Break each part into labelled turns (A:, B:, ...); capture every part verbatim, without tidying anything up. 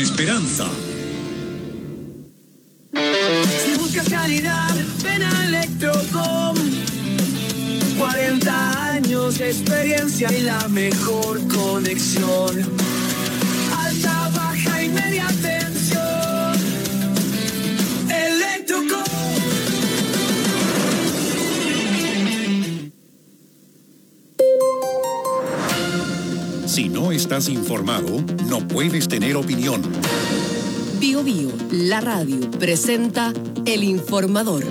A: esperanza.
B: Si buscas calidad, ven a Electrocom. cuarenta años de experiencia y la mejor conexión. Alta, baja y media tensión. Electrocom.
A: Si no estás informado, no puedes tener opinión.
C: Bio Bio, la radio, presenta El Informador.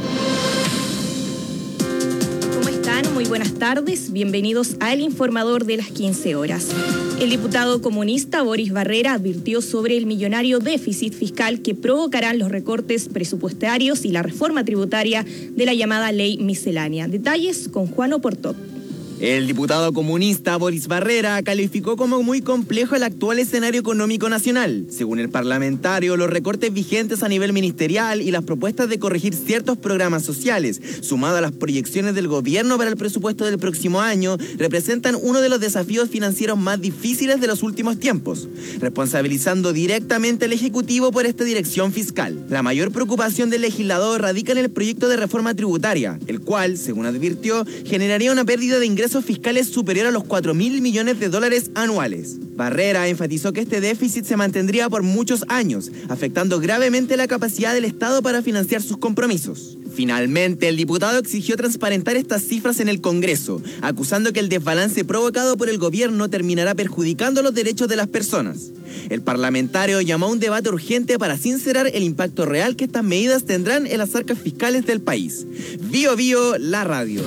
D: ¿Cómo están? Muy buenas tardes. Bienvenidos a El Informador de las quince horas. El diputado comunista Boris Barrera advirtió sobre el millonario déficit fiscal que provocarán los recortes presupuestarios y la reforma tributaria de la llamada ley miscelánea. Detalles con Juan Oportot.
E: El diputado comunista Boris Barrera calificó como muy complejo el actual escenario económico nacional. Según el parlamentario, los recortes vigentes a nivel ministerial y las propuestas de corregir ciertos programas sociales, sumado a las proyecciones del gobierno para el presupuesto del próximo año, representan uno de los desafíos financieros más difíciles de los últimos tiempos, responsabilizando directamente al Ejecutivo por esta dirección fiscal. La mayor preocupación del legislador radica en el proyecto de reforma tributaria, el cual, según advirtió, generaría una pérdida de ingresos fiscales superior a los cuatro mil millones de dólares anuales. Barrera enfatizó que este déficit se mantendría por muchos años, afectando gravemente la capacidad del Estado para financiar sus compromisos. Finalmente, el diputado exigió transparentar estas cifras en el Congreso, acusando que el desbalance provocado por el gobierno terminará perjudicando los derechos de las personas. El parlamentario llamó a un debate urgente para sincerar el impacto real que estas medidas tendrán en las arcas fiscales del país. Bio Bio, la radio.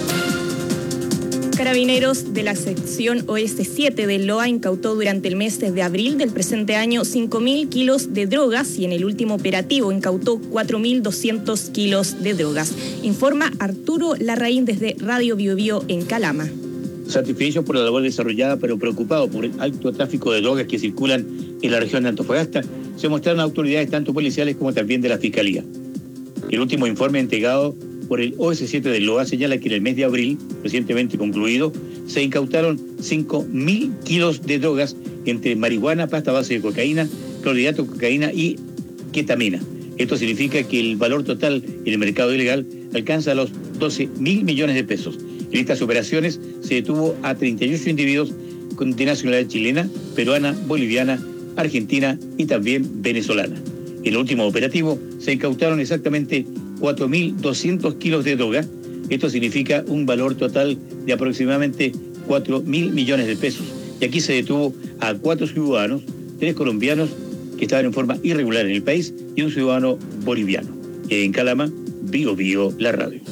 D: Carabineros de la sección O S siete del L O A incautó durante el mes de abril del presente año cinco mil kilos de drogas y en el último operativo incautó cuatro mil doscientos kilos de drogas. Informa Arturo Larraín desde Radio Bio Bio en Calama.
F: Satisfechos por la labor desarrollada, pero preocupados por el alto tráfico de drogas que circulan en la región de Antofagasta, se mostraron autoridades tanto policiales como también de la Fiscalía. El último informe entregado por el O S siete del L O A señala que en el mes de abril, recientemente concluido, se incautaron cinco mil kilos de drogas entre marihuana, pasta base de cocaína, clorhidrato de cocaína y ketamina. Esto significa que el valor total en el mercado ilegal alcanza los doce mil millones de pesos. En estas operaciones se detuvo a treinta y ocho individuos de nacionalidad chilena, peruana, boliviana, argentina y también venezolana. En el último operativo se incautaron exactamente cuatro mil doscientos kilos de droga. Esto significa un valor total de aproximadamente cuatro mil millones de pesos. Y aquí se detuvo a cuatro ciudadanos, tres colombianos que estaban en forma irregular en el país y un ciudadano boliviano. En Calama, Bio Bio, la radio.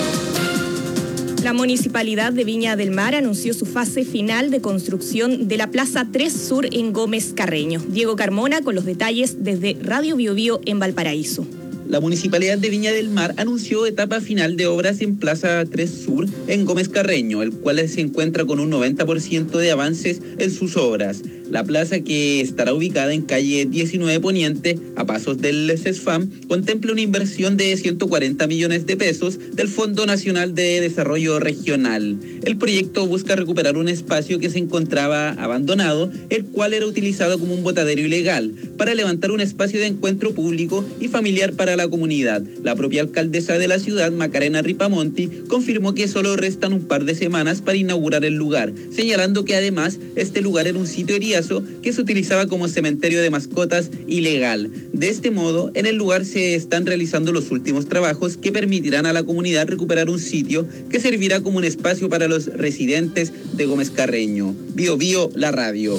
D: La Municipalidad de Viña del Mar anunció su fase final de construcción de la Plaza tres Sur en Gómez Carreño. Diego Carmona con los detalles desde Radio Bio Bio en Valparaíso.
G: La Municipalidad de Viña del Mar anunció etapa final de obras en Plaza tres Sur en Gómez Carreño, el cual se encuentra con un noventa por ciento de avances en sus obras. La plaza, que estará ubicada en calle diecinueve Poniente, a pasos del CESFAM, contempla una inversión de ciento cuarenta millones de pesos del Fondo Nacional de Desarrollo Regional. El proyecto busca recuperar un espacio que se encontraba abandonado, el cual era utilizado como un botadero ilegal, para levantar un espacio de encuentro público y familiar para la comunidad. La propia alcaldesa de la ciudad, Macarena Ripamonti, confirmó que solo restan un par de semanas para inaugurar el lugar, señalando que además este lugar era un sitio eriazo que se utilizaba como cementerio de mascotas ilegal. De este modo, en el lugar se están realizando los últimos trabajos que permitirán a la comunidad recuperar un sitio que servirá como un espacio para los residentes de Gómez Carreño. Bio Bio, la radio.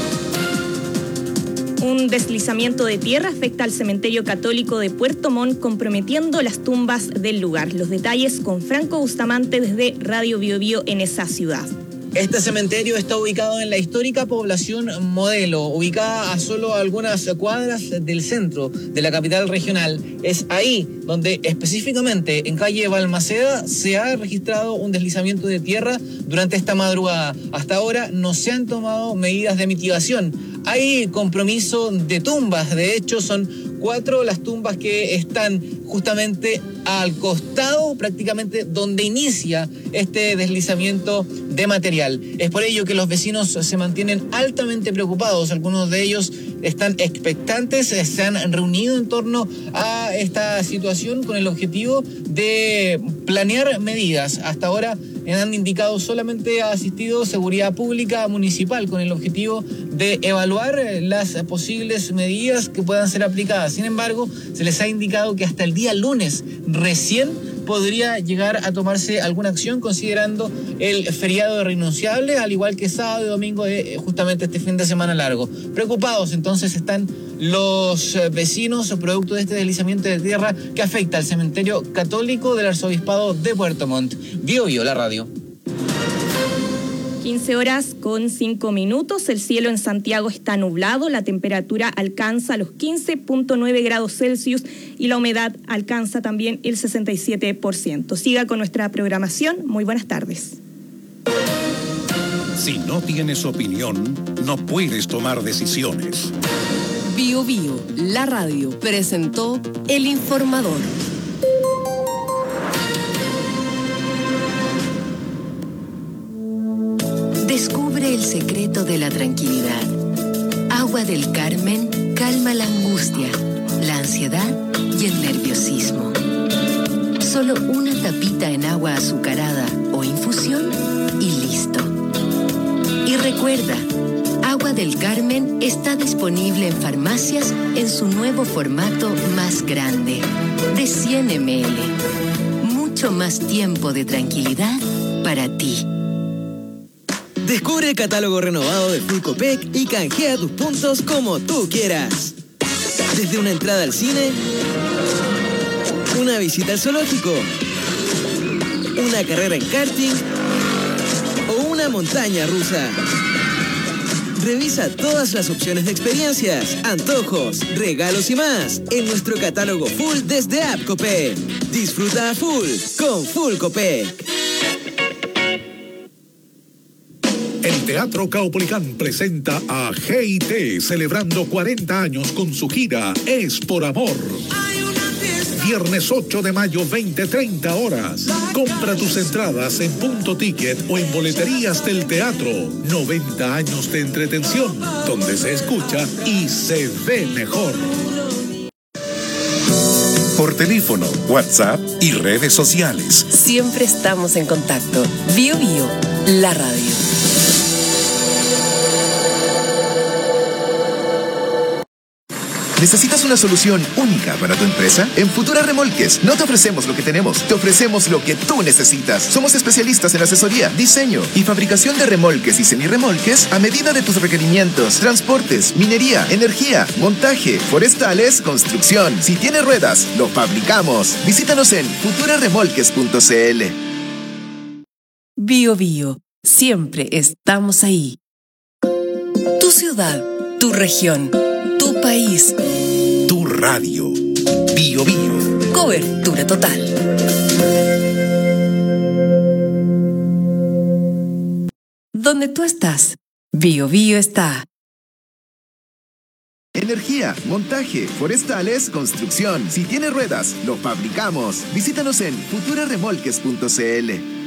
D: Un deslizamiento de tierra afecta al cementerio católico de Puerto Montt, comprometiendo las tumbas del lugar. Los detalles con Franco Bustamante desde Radio Bio Bio en esa ciudad.
H: Este cementerio está ubicado en la histórica población Modelo, ubicada a solo algunas cuadras del centro de la capital regional. Es ahí donde específicamente en calle Balmaceda se ha registrado un deslizamiento de tierra durante esta madrugada. Hasta ahora no se han tomado medidas de mitigación. Hay compromiso de tumbas, de hecho son cuatro las tumbas que están justamente al costado, prácticamente donde inicia este deslizamiento de material. Es por ello que los vecinos se mantienen altamente preocupados. Algunos de ellos están expectantes, se han reunido en torno a esta situación con el objetivo de planear medidas. Hasta ahora han indicado solamente ha asistido Seguridad Pública Municipal con el objetivo de evaluar las posibles medidas que puedan ser aplicadas. Sin embargo, se les ha indicado que hasta el día lunes recién podría llegar a tomarse alguna acción considerando el feriado de renunciables, al igual que sábado y domingo de justamente este fin de semana largo. Preocupados entonces están los vecinos producto de este deslizamiento de tierra que afecta al cementerio católico del Arzobispado de Puerto Montt. Bio Bio, la radio.
D: quince horas con cinco minutos, el cielo en Santiago está nublado, la temperatura alcanza los quince punto nueve grados Celsius y la humedad alcanza también el sesenta y siete por ciento. Siga con nuestra programación, muy buenas tardes.
A: Si no tienes opinión, no puedes tomar decisiones.
C: Bio Bio, la radio, presentó El Informador. Descubre el secreto de la tranquilidad. Agua del Carmen calma la angustia, la ansiedad y el nerviosismo. Solo una tapita en agua azucarada o infusión y listo. Y recuerda, Agua del Carmen está disponible en farmacias en su nuevo formato más grande, de cien mililitros. Mucho más tiempo de tranquilidad para ti.
I: Descubre el catálogo renovado de Full Copec y canjea tus puntos como tú quieras. Desde una entrada al cine, una visita al zoológico, una carrera en karting o una montaña rusa. Revisa todas las opciones de experiencias, antojos, regalos y más en nuestro catálogo Full desde App Copec. Disfruta a full con Full Copec.
A: El Teatro Caupolicán presenta a G I T celebrando cuarenta años con su gira Es por Amor. Viernes ocho de mayo, veinte treinta horas. Compra tus entradas en Punto Ticket o en boleterías del teatro. noventa años de entretención, donde se escucha y se ve mejor. Por teléfono, WhatsApp y redes sociales.
C: Siempre estamos en contacto. Bio Bio, la radio.
J: ¿Necesitas una solución única para tu empresa? En Futura Remolques no te ofrecemos lo que tenemos, te ofrecemos lo que tú necesitas. Somos especialistas en asesoría, diseño y fabricación de remolques y semirremolques a medida de tus requerimientos, transportes, minería, energía, montaje, forestales, construcción. Si tiene ruedas, lo fabricamos. Visítanos en futura remolques punto c l.
C: Bio Bio, siempre estamos ahí. Tu ciudad, tu región, tu país,
A: tu radio. Bio Bio.
C: Cobertura total. Donde tú estás, Bio Bio está.
J: Energía, montaje, forestales, construcción. Si tiene ruedas, lo fabricamos. Visítanos en futura remolques punto c l.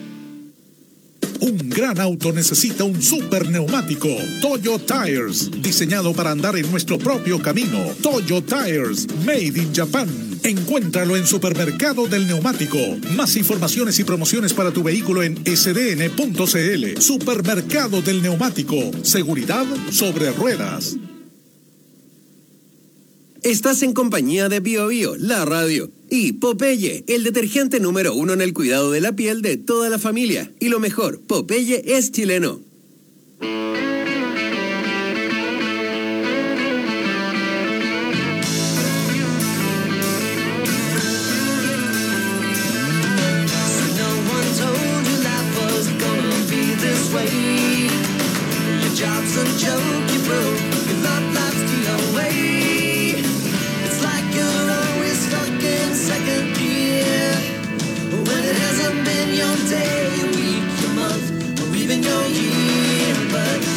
A: Un gran auto necesita un super neumático. Toyo Tires, diseñado para andar en nuestro propio camino. Toyo Tires, made in Japan. Encuéntralo en Supermercado del Neumático. Más informaciones y promociones para tu vehículo en s d n punto c l. Supermercado del Neumático. Seguridad sobre ruedas.
K: Estás en compañía de Bio Bio, la radio, y Popeye, el detergente número uno en el cuidado de la piel de toda la familia. Y lo mejor, Popeye es chileno.
B: Day, your week, your month, or even your year, but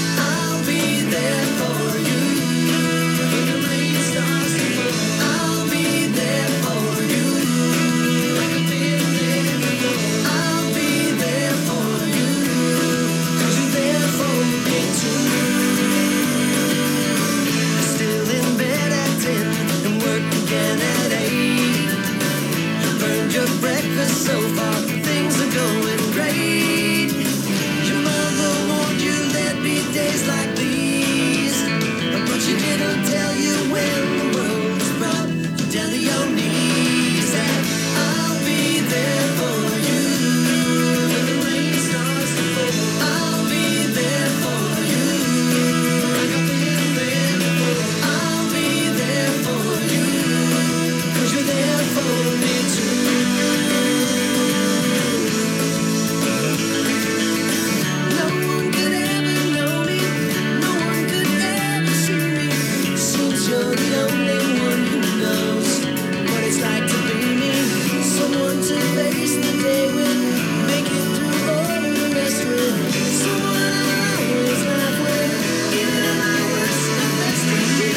B: you're the only one who knows what it's like to be me. Someone to face the day with, make it through all of the rest with. Someone I always laugh with, even at my worst and best with you.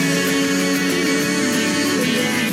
B: Yeah.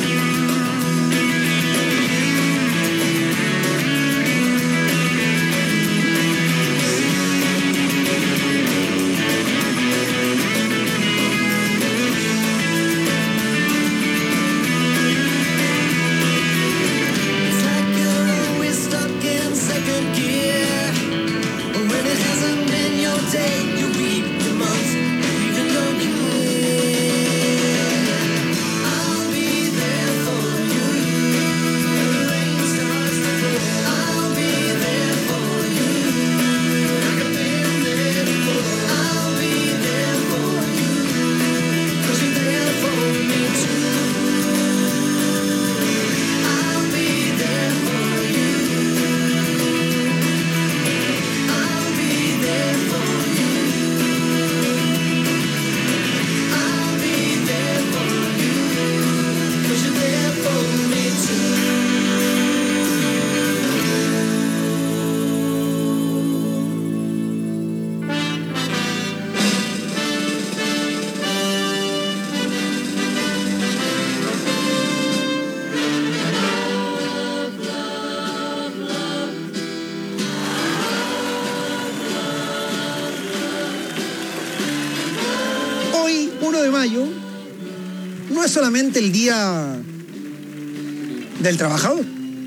L: No es solamente el día del trabajador.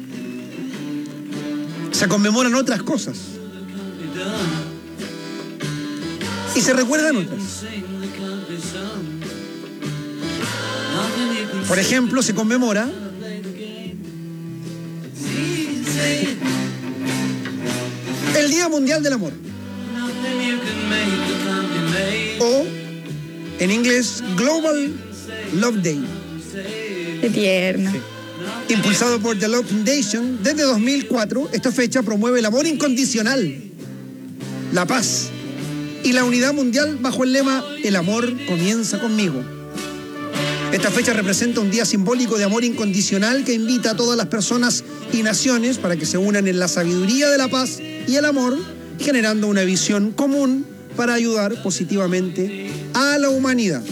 L: Se conmemoran otras cosas. Y se recuerdan otras. Por ejemplo, se conmemora el Día Mundial del Amor. O, en inglés, Global Love Day.
D: Qué tierno.
L: Sí. Impulsado por The Love Foundation, desde dos mil cuatro, esta fecha promueve el amor incondicional, la paz y la unidad mundial bajo el lema El amor comienza conmigo. Esta fecha representa un día simbólico de amor incondicional que invita a todas las personas y naciones para que se unan en la sabiduría de la paz y el amor, generando una visión común para ayudar positivamente a la humanidad.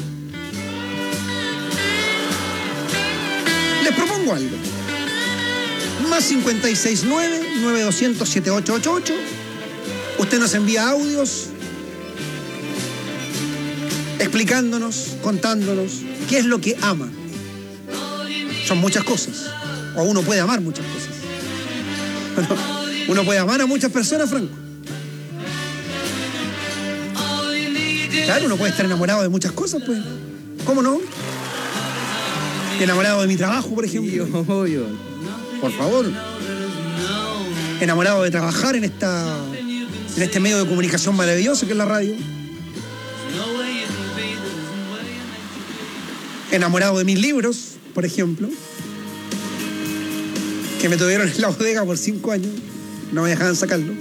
L: Les propongo algo. Más cincuenta y seis nueve, nueve doscientos, siete ocho ocho ocho. Usted nos envía audios explicándonos, contándonos qué es lo que ama. Son muchas cosas. O uno puede amar muchas cosas. Bueno, uno puede amar a muchas personas, Franco. Claro, uno puede estar enamorado de muchas cosas, pues. ¿Cómo no? Enamorado de mi trabajo, por ejemplo. Obvio. Por favor. Enamorado de trabajar en esta, en este medio de comunicación maravilloso que es la radio. Enamorado de mis libros, por ejemplo, que me tuvieron en la bodega por cinco años. No me dejaban sacarlo.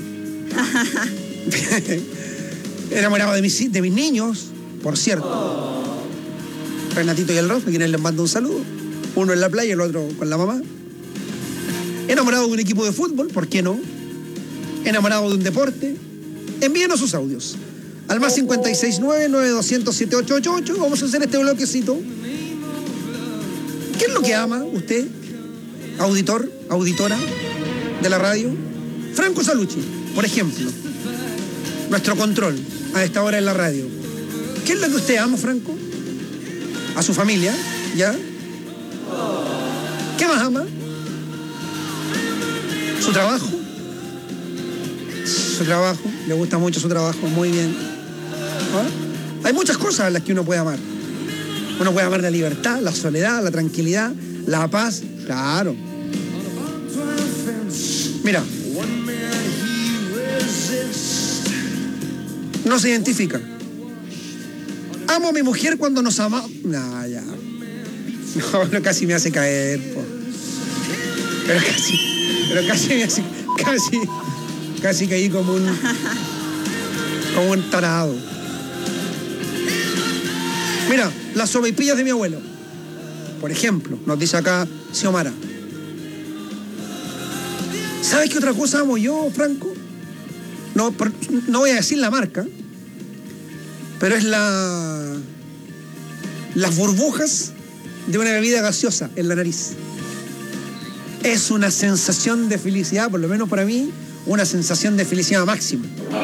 L: Enamorado de mis, de mis niños, por cierto. Renatito y el Ross, a quienes les mando un saludo. Uno en la playa y el otro con la mamá. Enamorado de un equipo de fútbol, ¿por qué no? Enamorado de un deporte. Envíenos sus audios al más cincuenta y seis nueve, nueve doscientos, siete ocho ocho ocho. Vamos a hacer este bloquecito. ¿Qué es lo que ama usted, auditor, auditora de la radio? Franco Salucci, por ejemplo, nuestro control a esta hora en la radio. ¿Qué es lo que usted ama, Franco? A su familia, ¿ya? ¿Qué más ama? Su trabajo. Su trabajo, le gusta mucho su trabajo, muy bien. ¿Ah? Hay muchas cosas a las que uno puede amar. Uno puede amar la libertad, la soledad, la tranquilidad, la paz, claro. Mira, no se identifica. Amo a mi mujer cuando nos ama. No, ya. No, no, casi me hace caer, po. Pero casi, pero casi me hace, casi, casi caí como un, como un tarado. Mira. las sopaipillas de mi abuelo. Por ejemplo, nos dice acá Xiomara. ¿Sabes qué otra cosa amo yo, Franco? No, no voy a decir la marca, pero es la las burbujas de una bebida gaseosa en la nariz. Es una sensación de felicidad, por lo menos para mí, una sensación de felicidad máxima.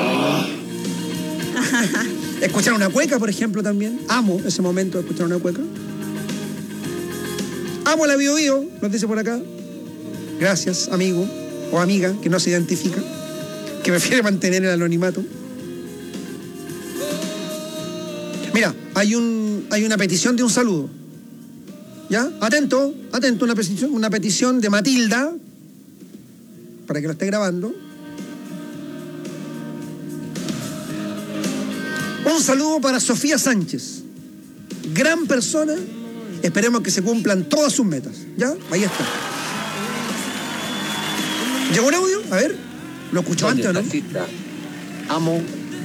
L: Escuchar una cueca, por ejemplo, también. Amo ese momento de escuchar una cueca. Amo la Bio Bio, nos dice por acá. Gracias, amigo o amiga que no se identifica, que prefiere mantener el anonimato. Mira, hay un hay una petición de un saludo. ¿Ya? Atento, atento, una petición, una petición de Matilda, para que lo esté grabando. Un saludo para Sofía Sánchez. Gran persona. Esperemos que se cumplan todas sus metas. ¿Ya? Ahí está. ¿Llegó un audio? A ver. ¿Lo escuchó antes o no?
M: Taxista, amo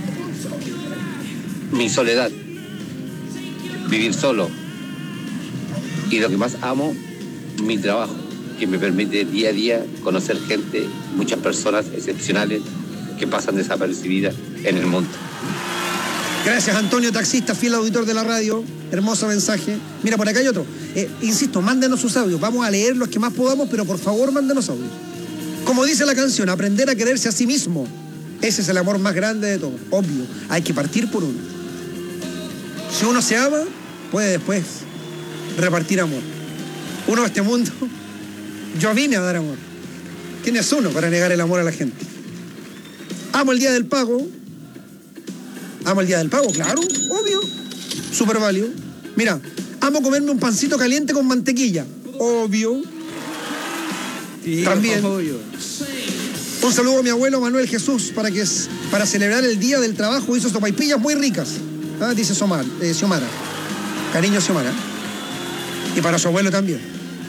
M: mi soledad. Vivir solo. Y lo que más amo, mi trabajo, que me permite día a día conocer gente, muchas personas excepcionales que pasan desapercibidas en el mundo.
L: Gracias, Antonio, taxista, fiel auditor de la radio. Hermoso mensaje. Mira, por acá hay otro. Eh, insisto, mándenos sus audios. Vamos a leer los que más podamos, pero por favor, mándenos audios. Como dice la canción, aprender a quererse a sí mismo. Ese es el amor más grande de todos. Obvio, hay que partir por uno. Si uno se ama, puede después repartir amor. Uno de este mundo, yo vine a dar amor. ¿Quién es uno para negar el amor a la gente? Amo el día del pago. Amo el día del pago, claro, obvio. Súper válido. Mira, amo comerme un pancito caliente con mantequilla. Obvio. Sí, también. Obvio. Un saludo a mi abuelo Manuel Jesús para que es, para celebrar el día del trabajo hizo sopaipillas muy ricas. Ah, dice Somar, eh, Xiomara. Cariño, Xiomara. Y para su abuelo también.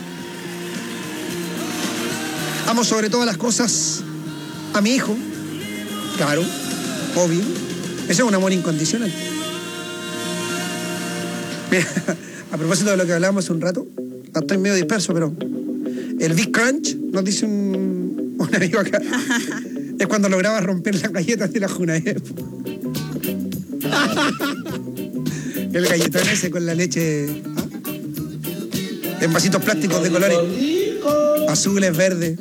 L: Amo sobre todas las cosas a mi hijo. Claro, obvio. Ese es un amor incondicional. Mira, a propósito de lo que hablamos hace un rato, estoy medio disperso, pero el Big Crunch, nos dice un, un amigo acá, es cuando lograbas romper las galletas de la Junaep. El galletón ese con la leche, ¿ah? En vasitos plásticos de colores azules, verdes.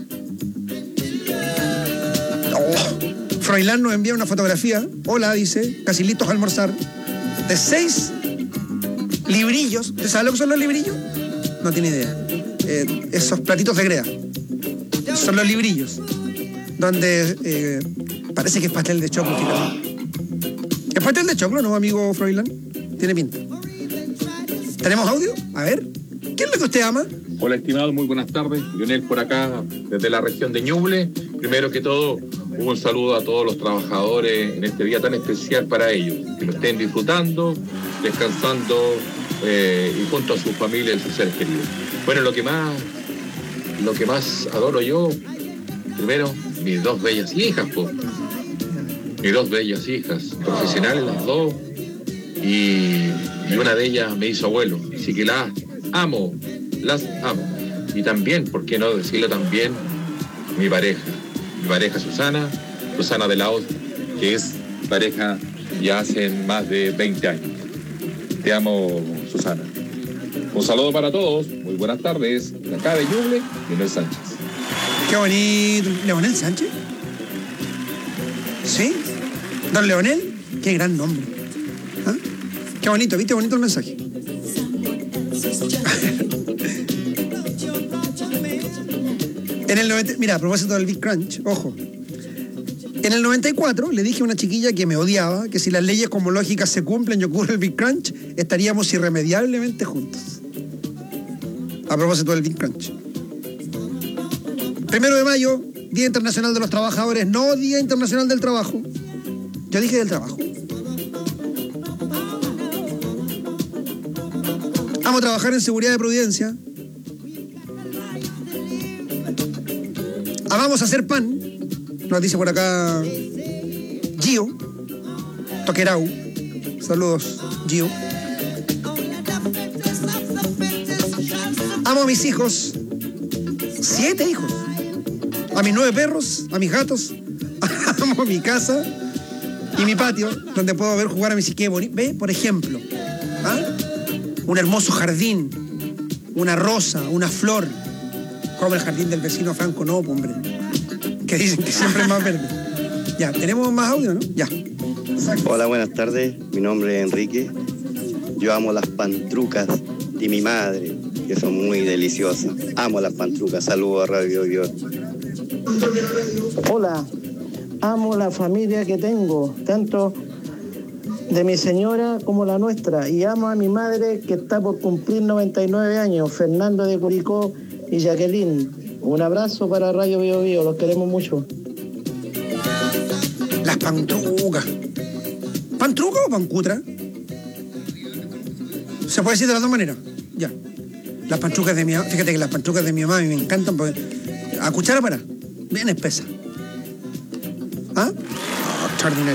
L: Oh. Froilán nos envía una fotografía. Hola, dice, casi listos a almorzar. De seis librillos. ¿Usted sabe lo que son los librillos? No tiene idea. Eh, esos platitos de greda. Son los librillos. Donde eh, parece que es pastel de choclo, fíjate. ¿Es pastel de choclo, no, amigo Froilán? Tiene pinta. ¿Tenemos audio? A ver. ¿Qué es lo que usted ama?
N: Hola, estimado, muy buenas tardes. Lionel por acá, desde la región de Ñuble. Primero que todo, un saludo a todos los trabajadores en este día tan especial para ellos. Que lo estén disfrutando, descansando eh, y junto a sus familias y sus seres queridos. Bueno, lo que más, lo que más adoro yo, primero, mis dos bellas hijas, pues. Mis dos bellas hijas, profesionales las dos, y, y una de ellas me hizo abuelo. Así que las amo, las amo. Y también, ¿por qué no decirlo también? Mi pareja, mi pareja Susana, Susana de la Hoz, que es pareja ya hace más de veinte años. Te amo, Susana. Un saludo para todos, muy buenas tardes. De acá de Ñuble, Leonel Sánchez.
L: Qué bonito. ¿Leonel Sánchez? ¿Sí? ¿Don Leonel? Qué gran nombre. ¿Ah? Qué bonito, ¿viste? Bonito el mensaje. En el noventa, mira, a propósito del Big Crunch, ojo. En el noventa y cuatro le dije a una chiquilla que me odiaba que si las leyes cosmológicas se cumplen y ocurre el Big Crunch, estaríamos irremediablemente juntos. A propósito del Big Crunch. Primero de mayo, Día Internacional de los Trabajadores, no Día Internacional del Trabajo. Yo dije del trabajo. Amo trabajar en seguridad de Providencia. Amamos hacer pan. Nos dice por acá Gio Toquerau. Saludos, Gio. Amo a mis hijos. Siete hijos. A mis nueve perros, a mis gatos. Amo mi casa y mi patio, donde puedo ver jugar a mis hijos. Ve, por ejemplo, ¿ah? Un hermoso jardín, una rosa, una flor. Como el jardín del vecino Franco, no, hombre. Que dicen que siempre es más verde. Ya, tenemos más audio, ¿no? Ya.
O: Hola, buenas tardes. Mi nombre es Enrique. Yo amo las pantrucas de mi madre, que son muy deliciosas. Amo las pantrucas. Saludos a Radio Dios.
P: Hola, amo la familia que tengo, tanto de mi señora como la nuestra, y amo a mi madre que está por cumplir noventa y nueve años, Fernando de Curicó y Jacqueline. Un abrazo para Radio Bio Bio, los queremos mucho.
L: Las pantrucas. ¿Pantruca o pancutra? Se puede decir de las dos maneras. Ya. Las pantrucas de mi mamá, fíjate que las pantrucas de mi mamá a mí me encantan porque a cuchara para, bien espesa. ¿Ah? Oh, extraordinario.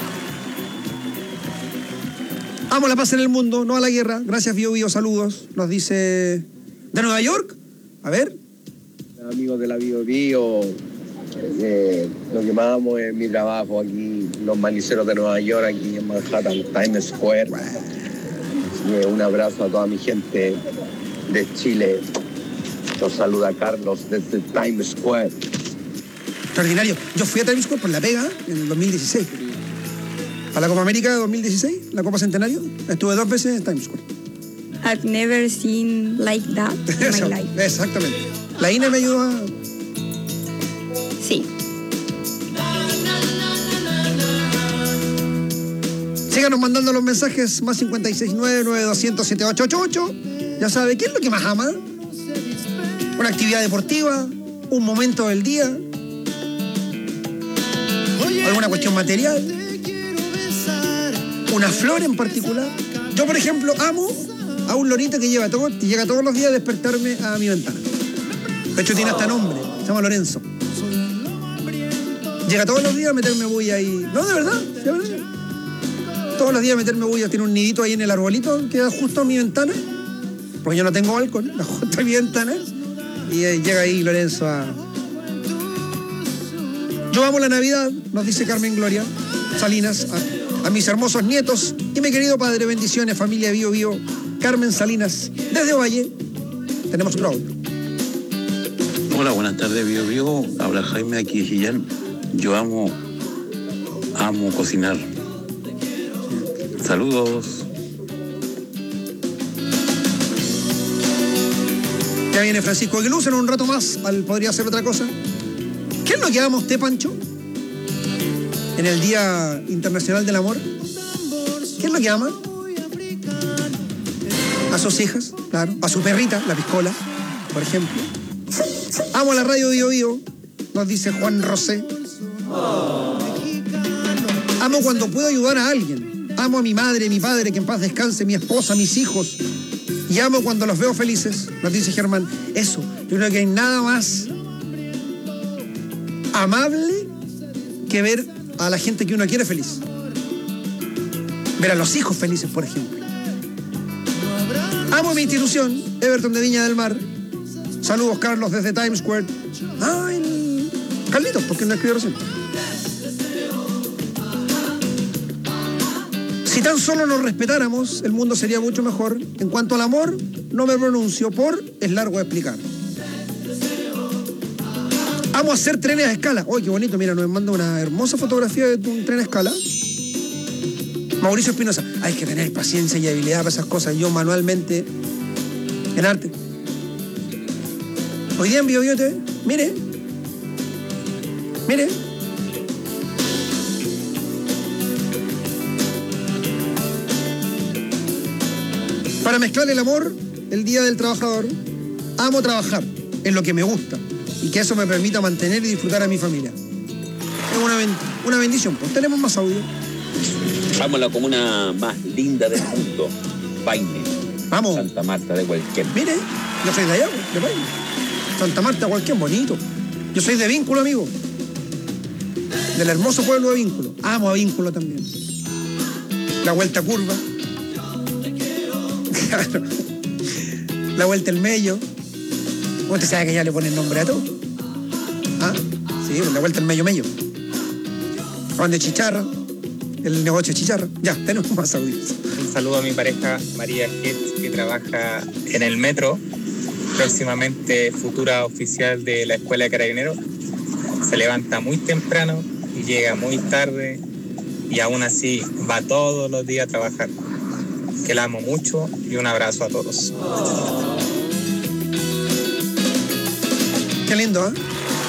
L: Amo la paz en el mundo, no a la guerra. Gracias, Bio Bio, saludos. Nos dice de Nueva York. A ver.
Q: Amigos de la Bio Bio, eh, lo que más amo es mi trabajo aquí, los maniceros de Nueva York, aquí en Manhattan, Times Square. Eh, un abrazo a toda mi gente de Chile. Los saluda Carlos desde Times Square.
L: Extraordinario. Yo fui a Times Square por la pega en el dos mil dieciséis. A la Copa América de dos mil dieciséis, la Copa Centenario. Estuve dos veces en Times Square.
R: I've never seen like that in
L: Eso,
R: my life.
L: Exactamente. La Ina me ayudó a...
R: Sí.
L: Síganos mandando los mensajes más cincuenta y seis nueve nueve doscientos siete ocho ocho ocho. Ya sabe, ¿qué es lo que más ama? Una actividad deportiva, un momento del día, alguna cuestión material, una flor en particular. Yo, por ejemplo, amo a un lorito que lleva todo, llega todos los días a despertarme a mi ventana. De hecho, tiene hasta nombre, se llama Lorenzo. Llega todos los días a meterme bulla ahí. No, de verdad, de verdad. Todos los días a meterme bulla. Tiene un nidito ahí en el arbolito que da justo a mi ventana. Porque yo no tengo balcón, da justo a mi ventana. Y eh, llega ahí Lorenzo a... Yo amo la Navidad, nos dice Carmen Gloria Salinas, a, a mis hermosos nietos y mi querido padre. Bendiciones, familia Bio Bio. Carmen Salinas, desde Ovalle. Tenemos otro audio.
S: Hola, buenas tardes, Bio Bio. Habla Jaime aquí de Chillán. Yo amo, amo cocinar. Saludos.
L: Ya viene Francisco Aguiluz en un rato más. Al, podría hacer otra cosa. ¿Qué es lo que ama usted, Pancho? En el Día Internacional del Amor. ¿Qué es lo que ama? A sus hijas, claro. A su perrita, la piscola, por ejemplo. Amo la radio Bio Bio, nos dice Juan Rosé. Amo cuando puedo ayudar a alguien. Amo a mi madre, mi padre, que en paz descanse, mi esposa, mis hijos. Y amo cuando los veo felices, nos dice Germán. Eso, yo creo que hay nada más amable que ver a la gente que uno quiere feliz. Ver a los hijos felices, por ejemplo. Amo mi institución, Everton de Viña del Mar. Saludos, Carlos, desde Times Square. Ah, el... Carlitos, ¿por qué no escribió recién? Si tan solo nos respetáramos, el mundo sería mucho mejor. En cuanto al amor, no me pronuncio por, es largo de explicar. Amo hacer trenes a escala. ¡Ay, qué bonito! Mira, nos manda una hermosa fotografía de un tren a escala. Mauricio Espinosa. Hay que tener paciencia y habilidad para esas cosas. Yo manualmente, en arte. Hoy día en Bio Bio T V, mire. Mire. Para mezclar el amor, el Día del Trabajador, amo trabajar en lo que me gusta y que eso me permita mantener y disfrutar a mi familia. Es una, ben- una bendición. Pues tenemos más audio.
T: Vamos a la comuna más linda del mundo, Paine.
L: Vamos.
T: Santa Marta de Huelquén.
L: Mire, yo soy de allá, de Paine. Santa Marta, cualquier bonito. Yo soy de Vínculo, amigo. Del hermoso pueblo de Vínculo. Amo a Vínculo también. La vuelta curva. Claro. La Vuelta al Mello. Usted sabe que ya le ponen nombre a todo. ¿Ah? Sí, la Vuelta al Mello Mello. Juan de Chicharra. El negocio de Chicharra. Ya, tenemos más audios.
U: Un saludo a mi pareja María Getz, que trabaja en el metro, próximamente futura oficial de la Escuela de Carabineros. Se levanta muy temprano y llega muy tarde y aún así va todos los días a trabajar. Que la amo mucho y un abrazo a todos.
L: Qué lindo, ¿eh?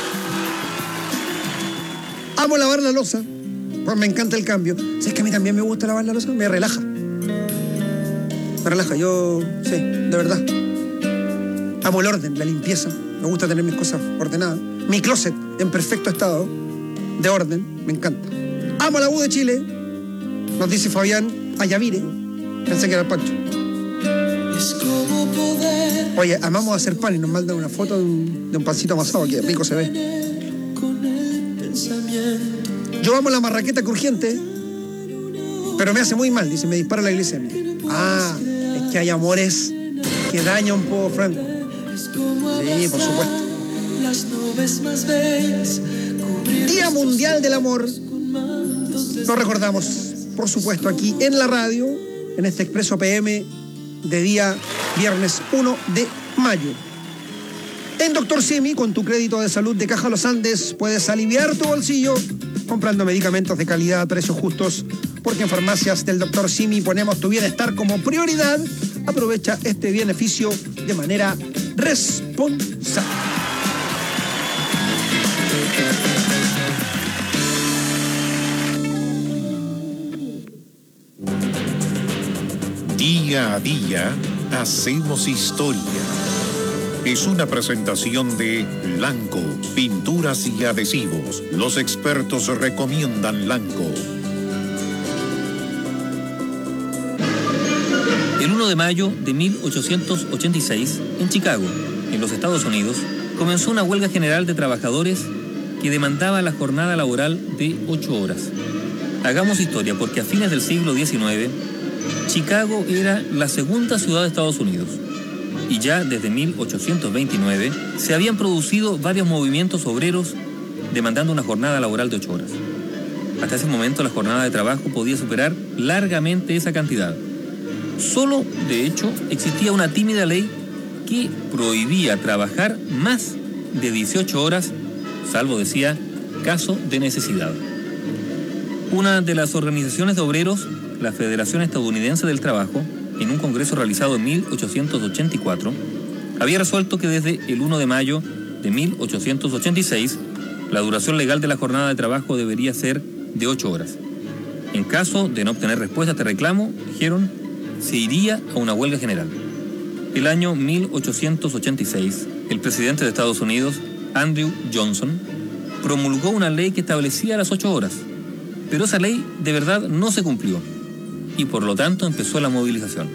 L: Amo lavar la loza. Pues me encanta el cambio. ¿Sabes que a mí también me gusta lavar la loza? Me relaja. Me relaja, yo... Sí, de verdad. Amo el orden, la limpieza. Me gusta tener mis cosas ordenadas. Mi closet en perfecto estado de orden. Me encanta. Amo la U de Chile. Nos dice Fabián Ayavire. Pensé que era el Pancho. Oye, amamos hacer pan y nos mandan una foto de un, de un pancito amasado. Que rico se ve. Yo amo la marraqueta crujiente, pero me hace muy mal, dice, me dispara la glicemia. Ah, es que hay amores que dañan un poco, Franco. Sí, por supuesto. Día Mundial del Amor. Lo recordamos, por supuesto, aquí en la radio, en este Expreso P M de día viernes uno de mayo. En Doctor Simi, con tu crédito de salud de Caja Los Andes, puedes aliviar tu bolsillo comprando medicamentos de calidad a precios justos, porque en farmacias del Doctor Simi ponemos tu bienestar como prioridad. Aprovecha este beneficio de manera responsable.
A: Día a día hacemos historia. Es una presentación de Lanco, pinturas y adhesivos. Los expertos recomiendan Lanco.
V: El uno de mayo de mil ochocientos ochenta y seis, en Chicago, en los Estados Unidos, comenzó una huelga general de trabajadores que demandaba la jornada laboral de ocho horas. Hagamos historia, porque a fines del siglo diecinueve, Chicago era la segunda ciudad de Estados Unidos. Y ya desde mil ochocientos veintinueve se habían producido varios movimientos obreros demandando una jornada laboral de ocho horas. Hasta ese momento la jornada de trabajo podía superar largamente esa cantidad. Solo, de hecho, existía una tímida ley que prohibía trabajar más de dieciocho horas, salvo, decía, caso de necesidad. Una de las organizaciones de obreros, la Federación Estadounidense del Trabajo, en un congreso realizado en mil ochocientos ochenta y cuatro, había resuelto que desde el uno de mayo de mil ochocientos ochenta y seis, la duración legal de la jornada de trabajo debería ser de ocho horas. En caso de no obtener respuesta a este reclamo, dijeron, se iría a una huelga general. El año mil ochocientos ochenta y seis, el presidente de Estados Unidos, Andrew Johnson, promulgó una ley que establecía las ocho horas, pero esa ley de verdad no se cumplió, y por lo tanto empezó la movilización.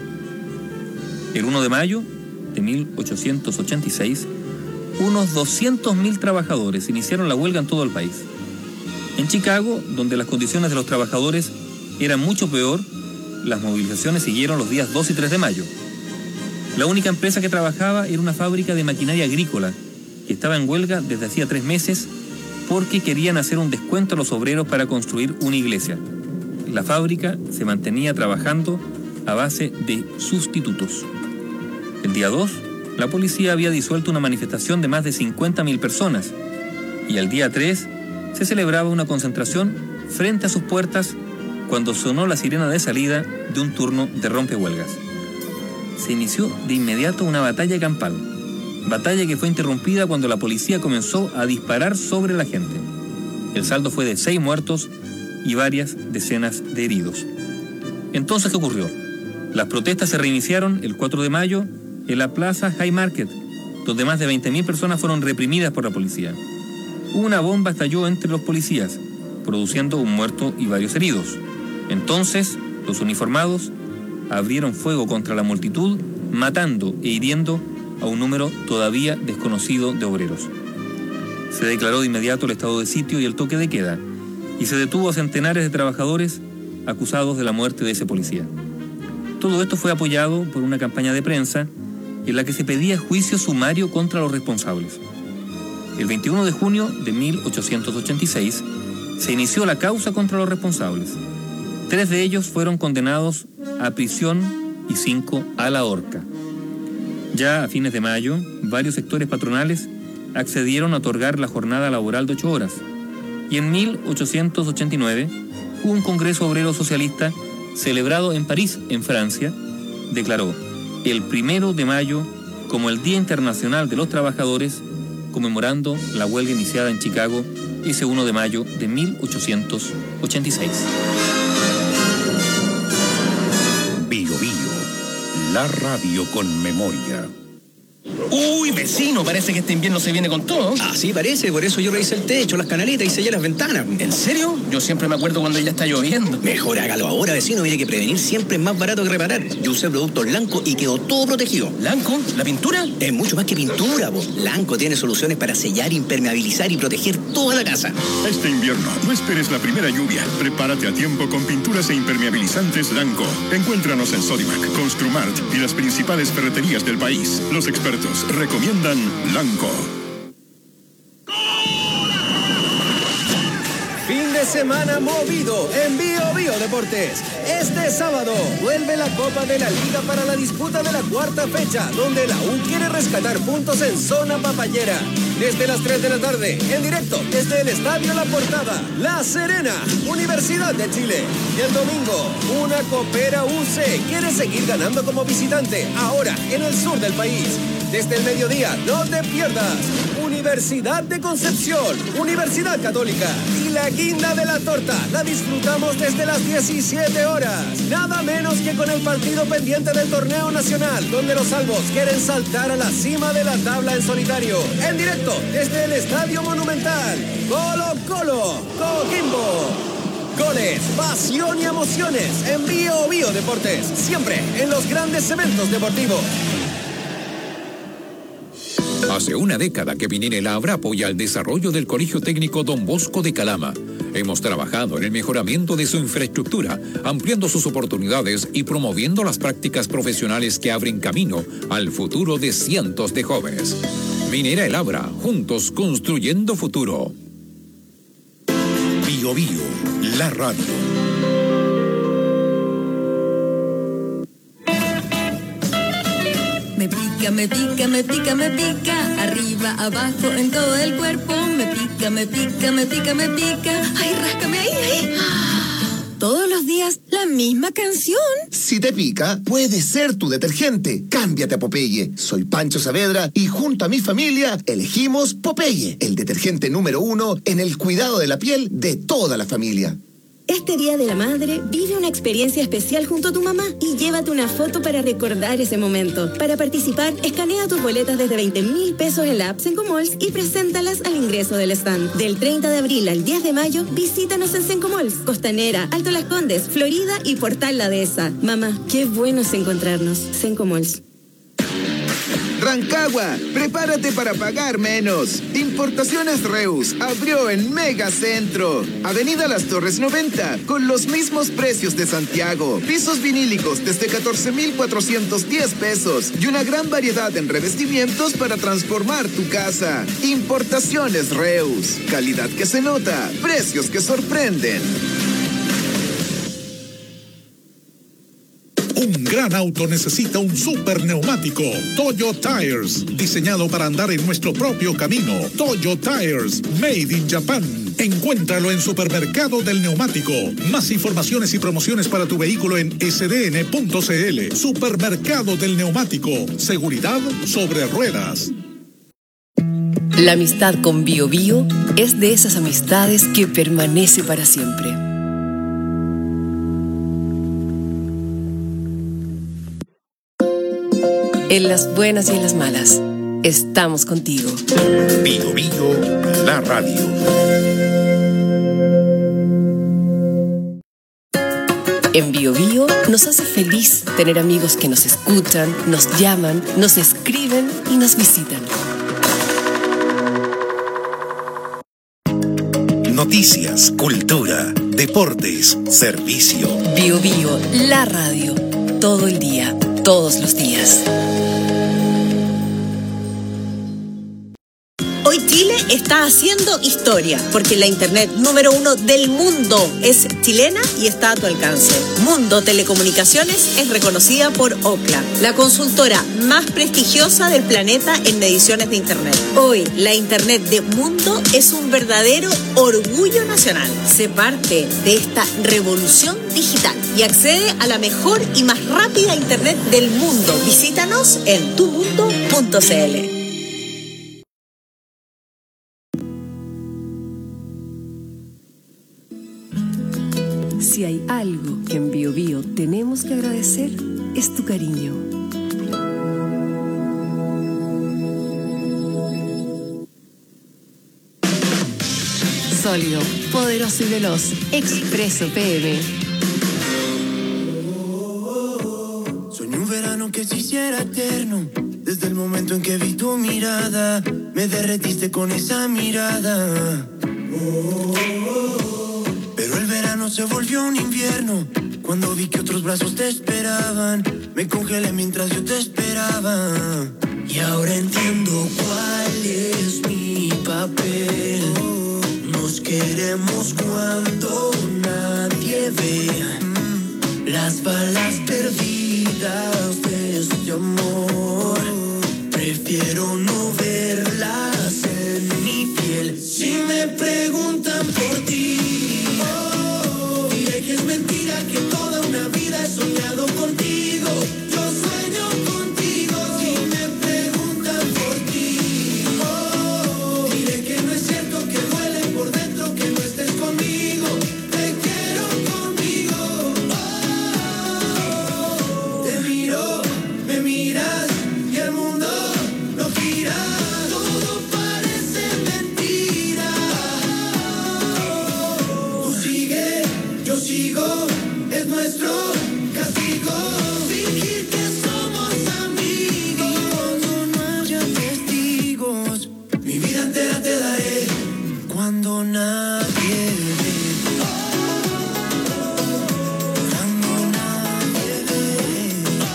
V: El uno de mayo de mil ochocientos ochenta y seis, unos doscientos mil trabajadores iniciaron la huelga en todo el país. En Chicago, donde las condiciones de los trabajadores eran mucho peor, las movilizaciones siguieron los días dos y tres de mayo. La única empresa que trabajaba era una fábrica de maquinaria agrícola, que estaba en huelga desde hacía tres meses porque querían hacer un descuento a los obreros para construir una iglesia. La fábrica se mantenía trabajando a base de sustitutos. El día dos, la policía había disuelto una manifestación de más de cincuenta mil personas, y al día tres se celebraba una concentración frente a sus puertas cuando sonó la sirena de salida de un turno de rompehuelgas. Se inició de inmediato una batalla campal, batalla que fue interrumpida cuando la policía comenzó a disparar sobre la gente. El saldo fue de seis muertos y varias decenas de heridos. Entonces, ¿qué ocurrió? Las protestas se reiniciaron el cuatro de mayo en la plaza Haymarket, donde más de veinte mil personas fueron reprimidas por la policía. Una bomba estalló entre los policías, produciendo un muerto y varios heridos. Entonces, los uniformados abrieron fuego contra la multitud, matando e hiriendo a un número todavía desconocido de obreros. Se declaró de inmediato el estado de sitio y el toque de queda, y se detuvo a centenares de trabajadores acusados de la muerte de ese policía. Todo esto fue apoyado por una campaña de prensa en la que se pedía juicio sumario contra los responsables. El veintiuno de junio de mil ochocientos ochenta y seis se inició la causa contra los responsables. Tres de ellos fueron condenados a prisión y cinco a la horca. Ya a fines de mayo, varios sectores patronales accedieron a otorgar la jornada laboral de ocho horas. Y en mil ochocientos ochenta y nueve, un Congreso Obrero Socialista celebrado en París, en Francia, declaró el primero de mayo como el Día Internacional de los Trabajadores, conmemorando la huelga iniciada en Chicago ese primero de mayo de mil ochocientos ochenta y seis.
A: Bio Bio, la radio con memoria.
E: Uy, vecino, parece que este invierno se viene con todo.
F: Así parece, por eso yo revisé el techo, las canaletas y sellé las ventanas.
E: ¿En serio? Yo siempre me acuerdo cuando ya está lloviendo.
F: Mejor hágalo ahora, vecino, mire que prevenir siempre es más barato que reparar. Yo usé productos Lanco y quedó todo protegido.
E: ¿Lanco? ¿La pintura?
F: Es mucho más que pintura, po. Lanco tiene soluciones para sellar, impermeabilizar y proteger toda la casa.
W: Este invierno, no esperes la primera lluvia. Prepárate a tiempo con pinturas e impermeabilizantes Lanco. Encuéntranos en Sodimac, Construmart y las principales ferreterías del país. Los expertos recomiendan Lanco.
K: Fin de semana movido en Bio Bio Deportes. Este sábado vuelve la Copa de la Liga para la disputa de la cuarta fecha, donde la U quiere rescatar puntos en zona papayera. Desde las tres de la tarde, en directo desde el Estadio La Portada, La Serena, Universidad de Chile. Y el domingo, una Copera U C quiere seguir ganando como visitante, ahora en el sur del país. Desde el mediodía, no te pierdas Universidad de Concepción, Universidad Católica y la guinda de la torta la disfrutamos desde las diecisiete horas. Nada menos que con el partido pendiente del torneo nacional, donde los albos quieren saltar a la cima de la tabla en solitario. En directo desde el Estadio Monumental, Colo Colo, Coquimbo. Goles, pasión y emociones en Bio Bio Deportes, siempre en los grandes eventos deportivos.
X: Hace una década que Minera Labra apoya el desarrollo del Colegio Técnico Don Bosco de Calama. Hemos trabajado en el mejoramiento de su infraestructura, ampliando sus oportunidades y promoviendo las prácticas profesionales que abren camino al futuro de cientos de jóvenes. Minera Labra, juntos construyendo futuro.
A: Bio Bio, la radio.
B: Me pica, me pica, me pica, me pica, arriba, abajo, en todo el cuerpo. Me pica, me pica, me pica, me pica. Ay, ráscame ahí, ahí. Todos los días la misma canción.
J: Si te pica, puede ser tu detergente. Cámbiate a Popeye. Soy Pancho Saavedra y junto a mi familia elegimos Popeye, el detergente número uno en el cuidado de la piel de toda la familia.
Y: Este Día de la Madre, vive una experiencia especial junto a tu mamá y llévate una foto para recordar ese momento. Para participar, escanea tus boletas desde veinte mil pesos en la app Sencomalls y preséntalas al ingreso del stand. Del treinta de abril al diez de mayo, visítanos en Sencomalls, Costanera, Alto Las Condes, Florida y Portal La Dehesa. Mamá, qué bueno es encontrarnos. Sencomalls.
J: Rancagua, prepárate para pagar menos. Importaciones Reus abrió en Megacentro. Avenida Las Torres noventa, con los mismos precios de Santiago. Pisos vinílicos desde catorce mil cuatrocientos diez pesos y una gran variedad en revestimientos para transformar tu casa. Importaciones Reus, calidad que se nota, precios que sorprenden.
A: Un gran auto necesita un super neumático. Toyo Tires, diseñado para andar en nuestro propio camino. Toyo Tires, made in Japan. Encuéntralo en Supermercado del Neumático. Más informaciones y promociones para tu vehículo en s d n punto c l. Supermercado del Neumático. Seguridad sobre ruedas.
C: La amistad con Bio Bio es de esas amistades que permanece para siempre. En las buenas y en las malas, estamos contigo.
A: Bio Bio, la radio.
C: En Bio Bio nos hace feliz tener amigos que nos escuchan, nos llaman, nos escriben y nos visitan.
A: Noticias, cultura, deportes, servicio.
C: Bio Bio, la radio, todo el día, todos los días.
D: está haciendo historia, porque la internet número uno del mundo es chilena y está a tu alcance. Mundo Telecomunicaciones es reconocida por Ookla, la consultora más prestigiosa del planeta en mediciones de internet. Hoy, la internet de Mundo es un verdadero orgullo nacional. Sé parte de esta revolución digital y accede a la mejor y más rápida internet del mundo. Visítanos en tu mundo punto c l.
C: Si hay algo que en Bio Bio tenemos que agradecer, es tu cariño. Sólido, poderoso y veloz. Expreso P M.
B: Soñé un verano que se hiciera eterno. Desde el momento en que vi tu mirada, me derretiste con esa mirada. Pero el verano se volvió un invierno. Cuando vi que otros brazos te esperaban, me congelé mientras yo te esperaba. Y ahora entiendo cuál es mi papel. Nos queremos cuando nadie ve las balas perdidas de este amor. Prefiero no verlas en mi piel. Si me preguntan por ti, oh, diré que es mentira, que toda una vida he soñado contigo. Yo sueño contigo. Si me preguntan por ti, oh, diré que no es cierto, que duele por dentro que no estés conmigo. Te quiero conmigo. Oh, te miro, me miras y el mundo no gira. Todo parece mentira. Tú sigue, yo sigo, es nuestro castigo. Fingir que somos amigos cuando no haya testigos. Mi vida entera te daré cuando nadie ve. Cuando nadie ve.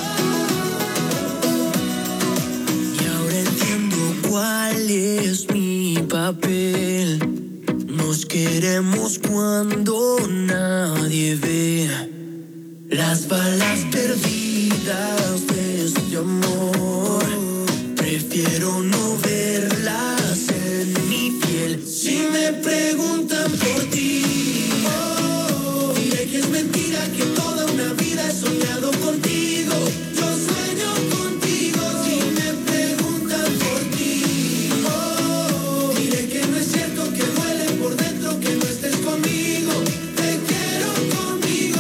B: Y ahora entiendo cuál es mi papel. Nos queremos cuando nadie ve las balas perdidas de este amor. Prefiero no verlas en mi piel. Si me preguntan por ti, oh, diré que es mentira, que toda una vida he soñado contigo. Yo sueño contigo. Si me preguntan por ti, oh, diré que no es cierto, que duele por dentro que no estés conmigo. Te quiero conmigo.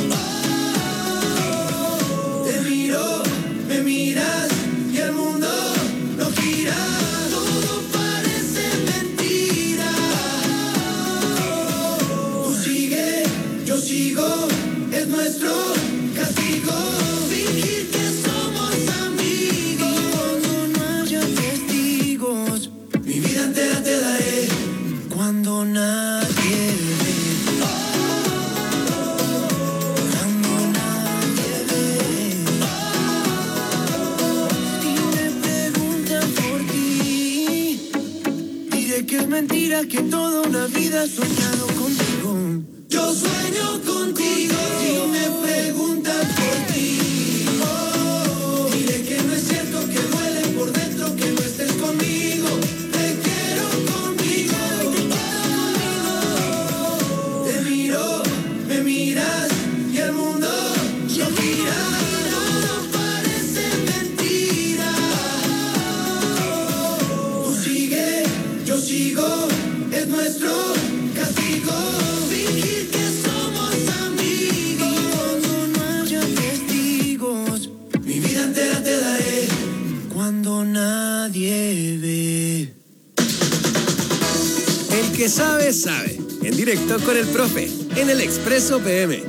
B: Oh, te miro, me miras y el mundo no gira. Todo parece mentira. Tú sigue, yo sigo, es nuestro castigo. Fingir que somos amigos cuando no haya testigos. Mi vida entera te daré cuando nadie ve. Cuando nadie ve. Si me preguntan por ti, diré que es mentira, que toda una vida he soñado contigo. Yo sueño contigo. Si me preguntan por ti, oh, diré que no es cierto, que duele por dentro que no estés conmigo. Te quiero conmigo. Te miro, me miras y el mundo no gira. Todo parece mentira. Tú sigue, yo sigo, es nuestro castigo. Fingir que somos amigos cuando no haya testigos. Mi vida entera te daré cuando nadie ve.
K: El que sabe, sabe. En directo con el profe, en el Expreso P M.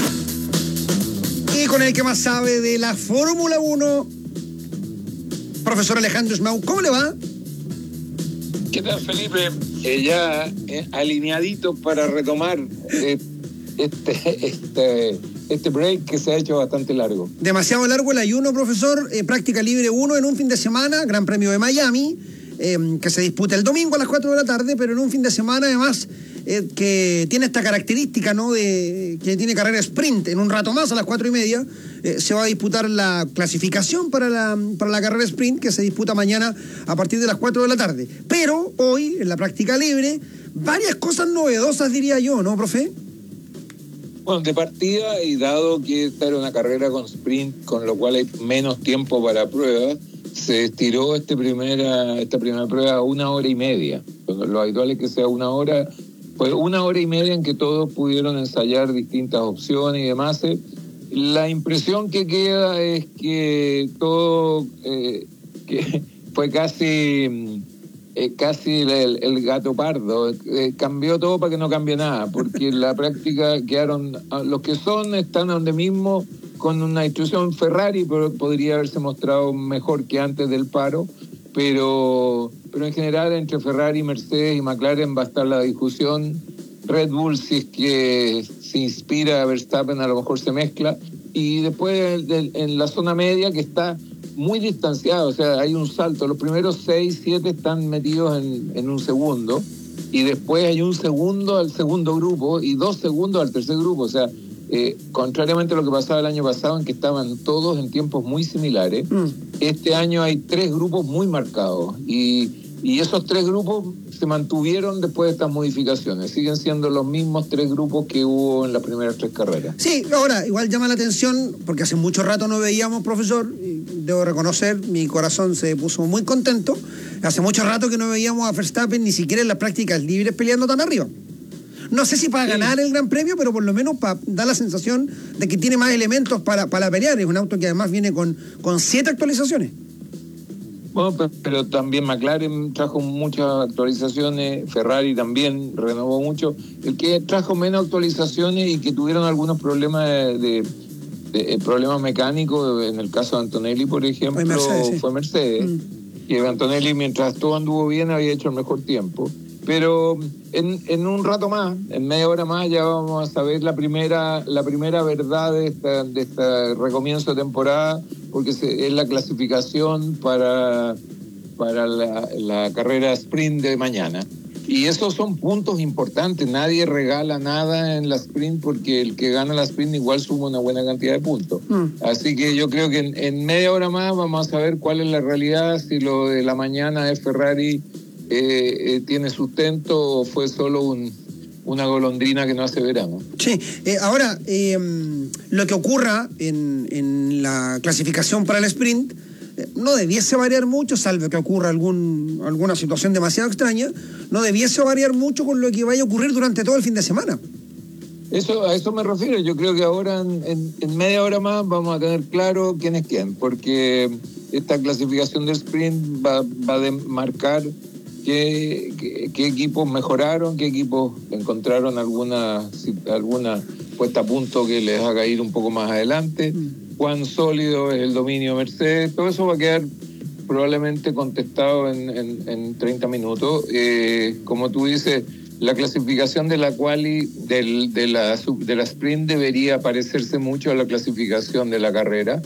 L: Y con el que más sabe de la Fórmula uno, profesor Alejandro Schmau, ¿cómo le va?
G: ¿Qué tal, Felipe? Eh, ya eh, alineadito para retomar eh, este, este, este break que se ha hecho bastante largo.
L: Demasiado largo el ayuno, profesor. Eh, práctica libre uno en un fin de semana, Gran Premio de Miami. eh, que se disputa el domingo a las cuatro de la tarde, pero en un fin de semana además eh, que tiene esta característica, ¿no? De que tiene carrera sprint. En un rato más, a las cuatro y media, eh, se va a disputar la clasificación para la, para la carrera sprint, que se disputa mañana a partir de las cuatro de la tarde. Pero hoy, en la práctica libre, varias cosas novedosas, diría yo, ¿no, profe?
G: Bueno, de partida, y dado que esta era una carrera con sprint, con lo cual hay menos tiempo para pruebas, se estiró este primera, esta primera prueba a una hora y media. Lo habitual es que sea una hora, pues una hora y media en que todos pudieron ensayar distintas opciones y demás. La impresión que queda es que todo eh, que fue casi... Eh, casi el, el gato pardo, eh, cambió todo para que no cambie nada, porque en la práctica quedaron, los que son están donde mismo con una instrucción Ferrari, pero podría haberse mostrado mejor que antes del paro, pero, pero en general entre Ferrari, Mercedes y McLaren va a estar la discusión. Red Bull, si es que se inspira a Verstappen, a lo mejor se mezcla, y después en, en la zona media que está muy distanciado, o sea, hay un salto. Los primeros seis, siete están metidos en, en un segundo, y después hay un segundo al segundo grupo y dos segundos al tercer grupo. O sea, eh, contrariamente a lo que pasaba el año pasado, en que estaban todos en tiempos muy similares, mm. este año hay tres grupos muy marcados, y, y esos tres grupos se mantuvieron después de estas modificaciones. Siguen siendo los mismos tres grupos que hubo en las primeras tres carreras.
L: Sí, ahora, igual llama la atención, porque hace mucho rato no veíamos, profesor, y debo reconocer, mi corazón se puso muy contento. Hace mucho rato que no veíamos a Verstappen ni siquiera en las prácticas libres peleando tan arriba. No sé si para sí. ganar el Gran Premio, pero por lo menos para dar la sensación de que tiene más elementos para, para pelear. Es un auto que además viene con, con siete actualizaciones.
G: Bueno, pero, pero también McLaren trajo muchas actualizaciones, Ferrari también renovó mucho. El que trajo menos actualizaciones y que tuvieron algunos problemas de, de, de problemas mecánicos, en el caso de Antonelli, por ejemplo, fue Mercedes. Sí. Fue Mercedes. Mm. Y Antonelli, mientras todo anduvo bien, había hecho el mejor tiempo. Pero en, en un rato más, en media hora más, ya vamos a saber la primera, la primera verdad de esta, de este recomienzo de temporada, porque se, es la clasificación para, para la, la carrera sprint de mañana. Y esos son puntos importantes. Nadie regala nada en la sprint, porque el que gana la sprint igual suma una buena cantidad de puntos. Mm. Así que yo creo que en, en media hora más vamos a saber cuál es la realidad, si lo de la mañana es Ferrari eh, eh, tiene sustento o fue solo un, una golondrina que no hace verano.
L: Sí, eh, ahora, eh, lo que ocurra en, en la clasificación para el sprint eh, no debiese variar mucho, salvo que ocurra algún, alguna situación demasiado extraña, no debiese variar mucho con lo que vaya a ocurrir durante todo el fin de semana.
G: Eso, a eso me refiero. Yo creo que ahora en, en, en media hora más vamos a tener claro quién es quién, porque esta clasificación del sprint va, va a marcar qué, qué, qué equipos mejoraron, qué equipos encontraron alguna, alguna puesta a punto que les haga ir un poco más adelante, cuán sólido es el dominio Mercedes. Todo eso va a quedar probablemente contestado en, en, en treinta minutos. Eh, como tú dices, la clasificación de la quali, del, de, la, de la sprint debería parecerse mucho a la clasificación de la carrera.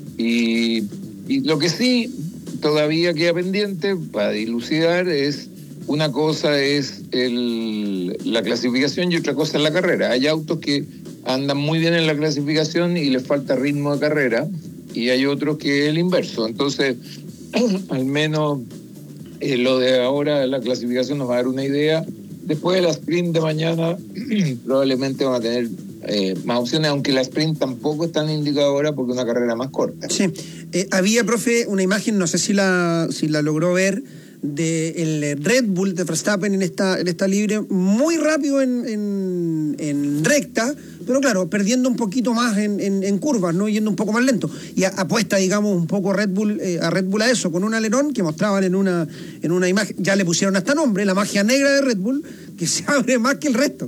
G: Y, y lo que sí todavía queda pendiente para dilucidar es, una cosa es el, la clasificación y otra cosa es la carrera. Hay autos que andan muy bien en la clasificación y les falta ritmo de carrera, y hay otros que es el inverso. Entonces, al menos eh, lo de ahora, la clasificación nos va a dar una idea. Después de la sprint de mañana probablemente van a tener eh, más opciones, aunque la sprint tampoco es tan indicada ahora porque es una carrera más corta.
L: Sí, eh, había, profe, una imagen, no sé si la, si la logró ver, del Red Bull de Verstappen en esta, en esta libre, muy rápido en, en, en recta, pero claro, perdiendo un poquito más en, en, en curvas, ¿no? Yendo un poco más lento. Y a, apuesta, digamos, un poco Red Bull, eh, a Red Bull a eso, con un alerón que mostraban en una, en una imagen, ya le pusieron hasta nombre, la magia negra de Red Bull, que se abre más que el resto.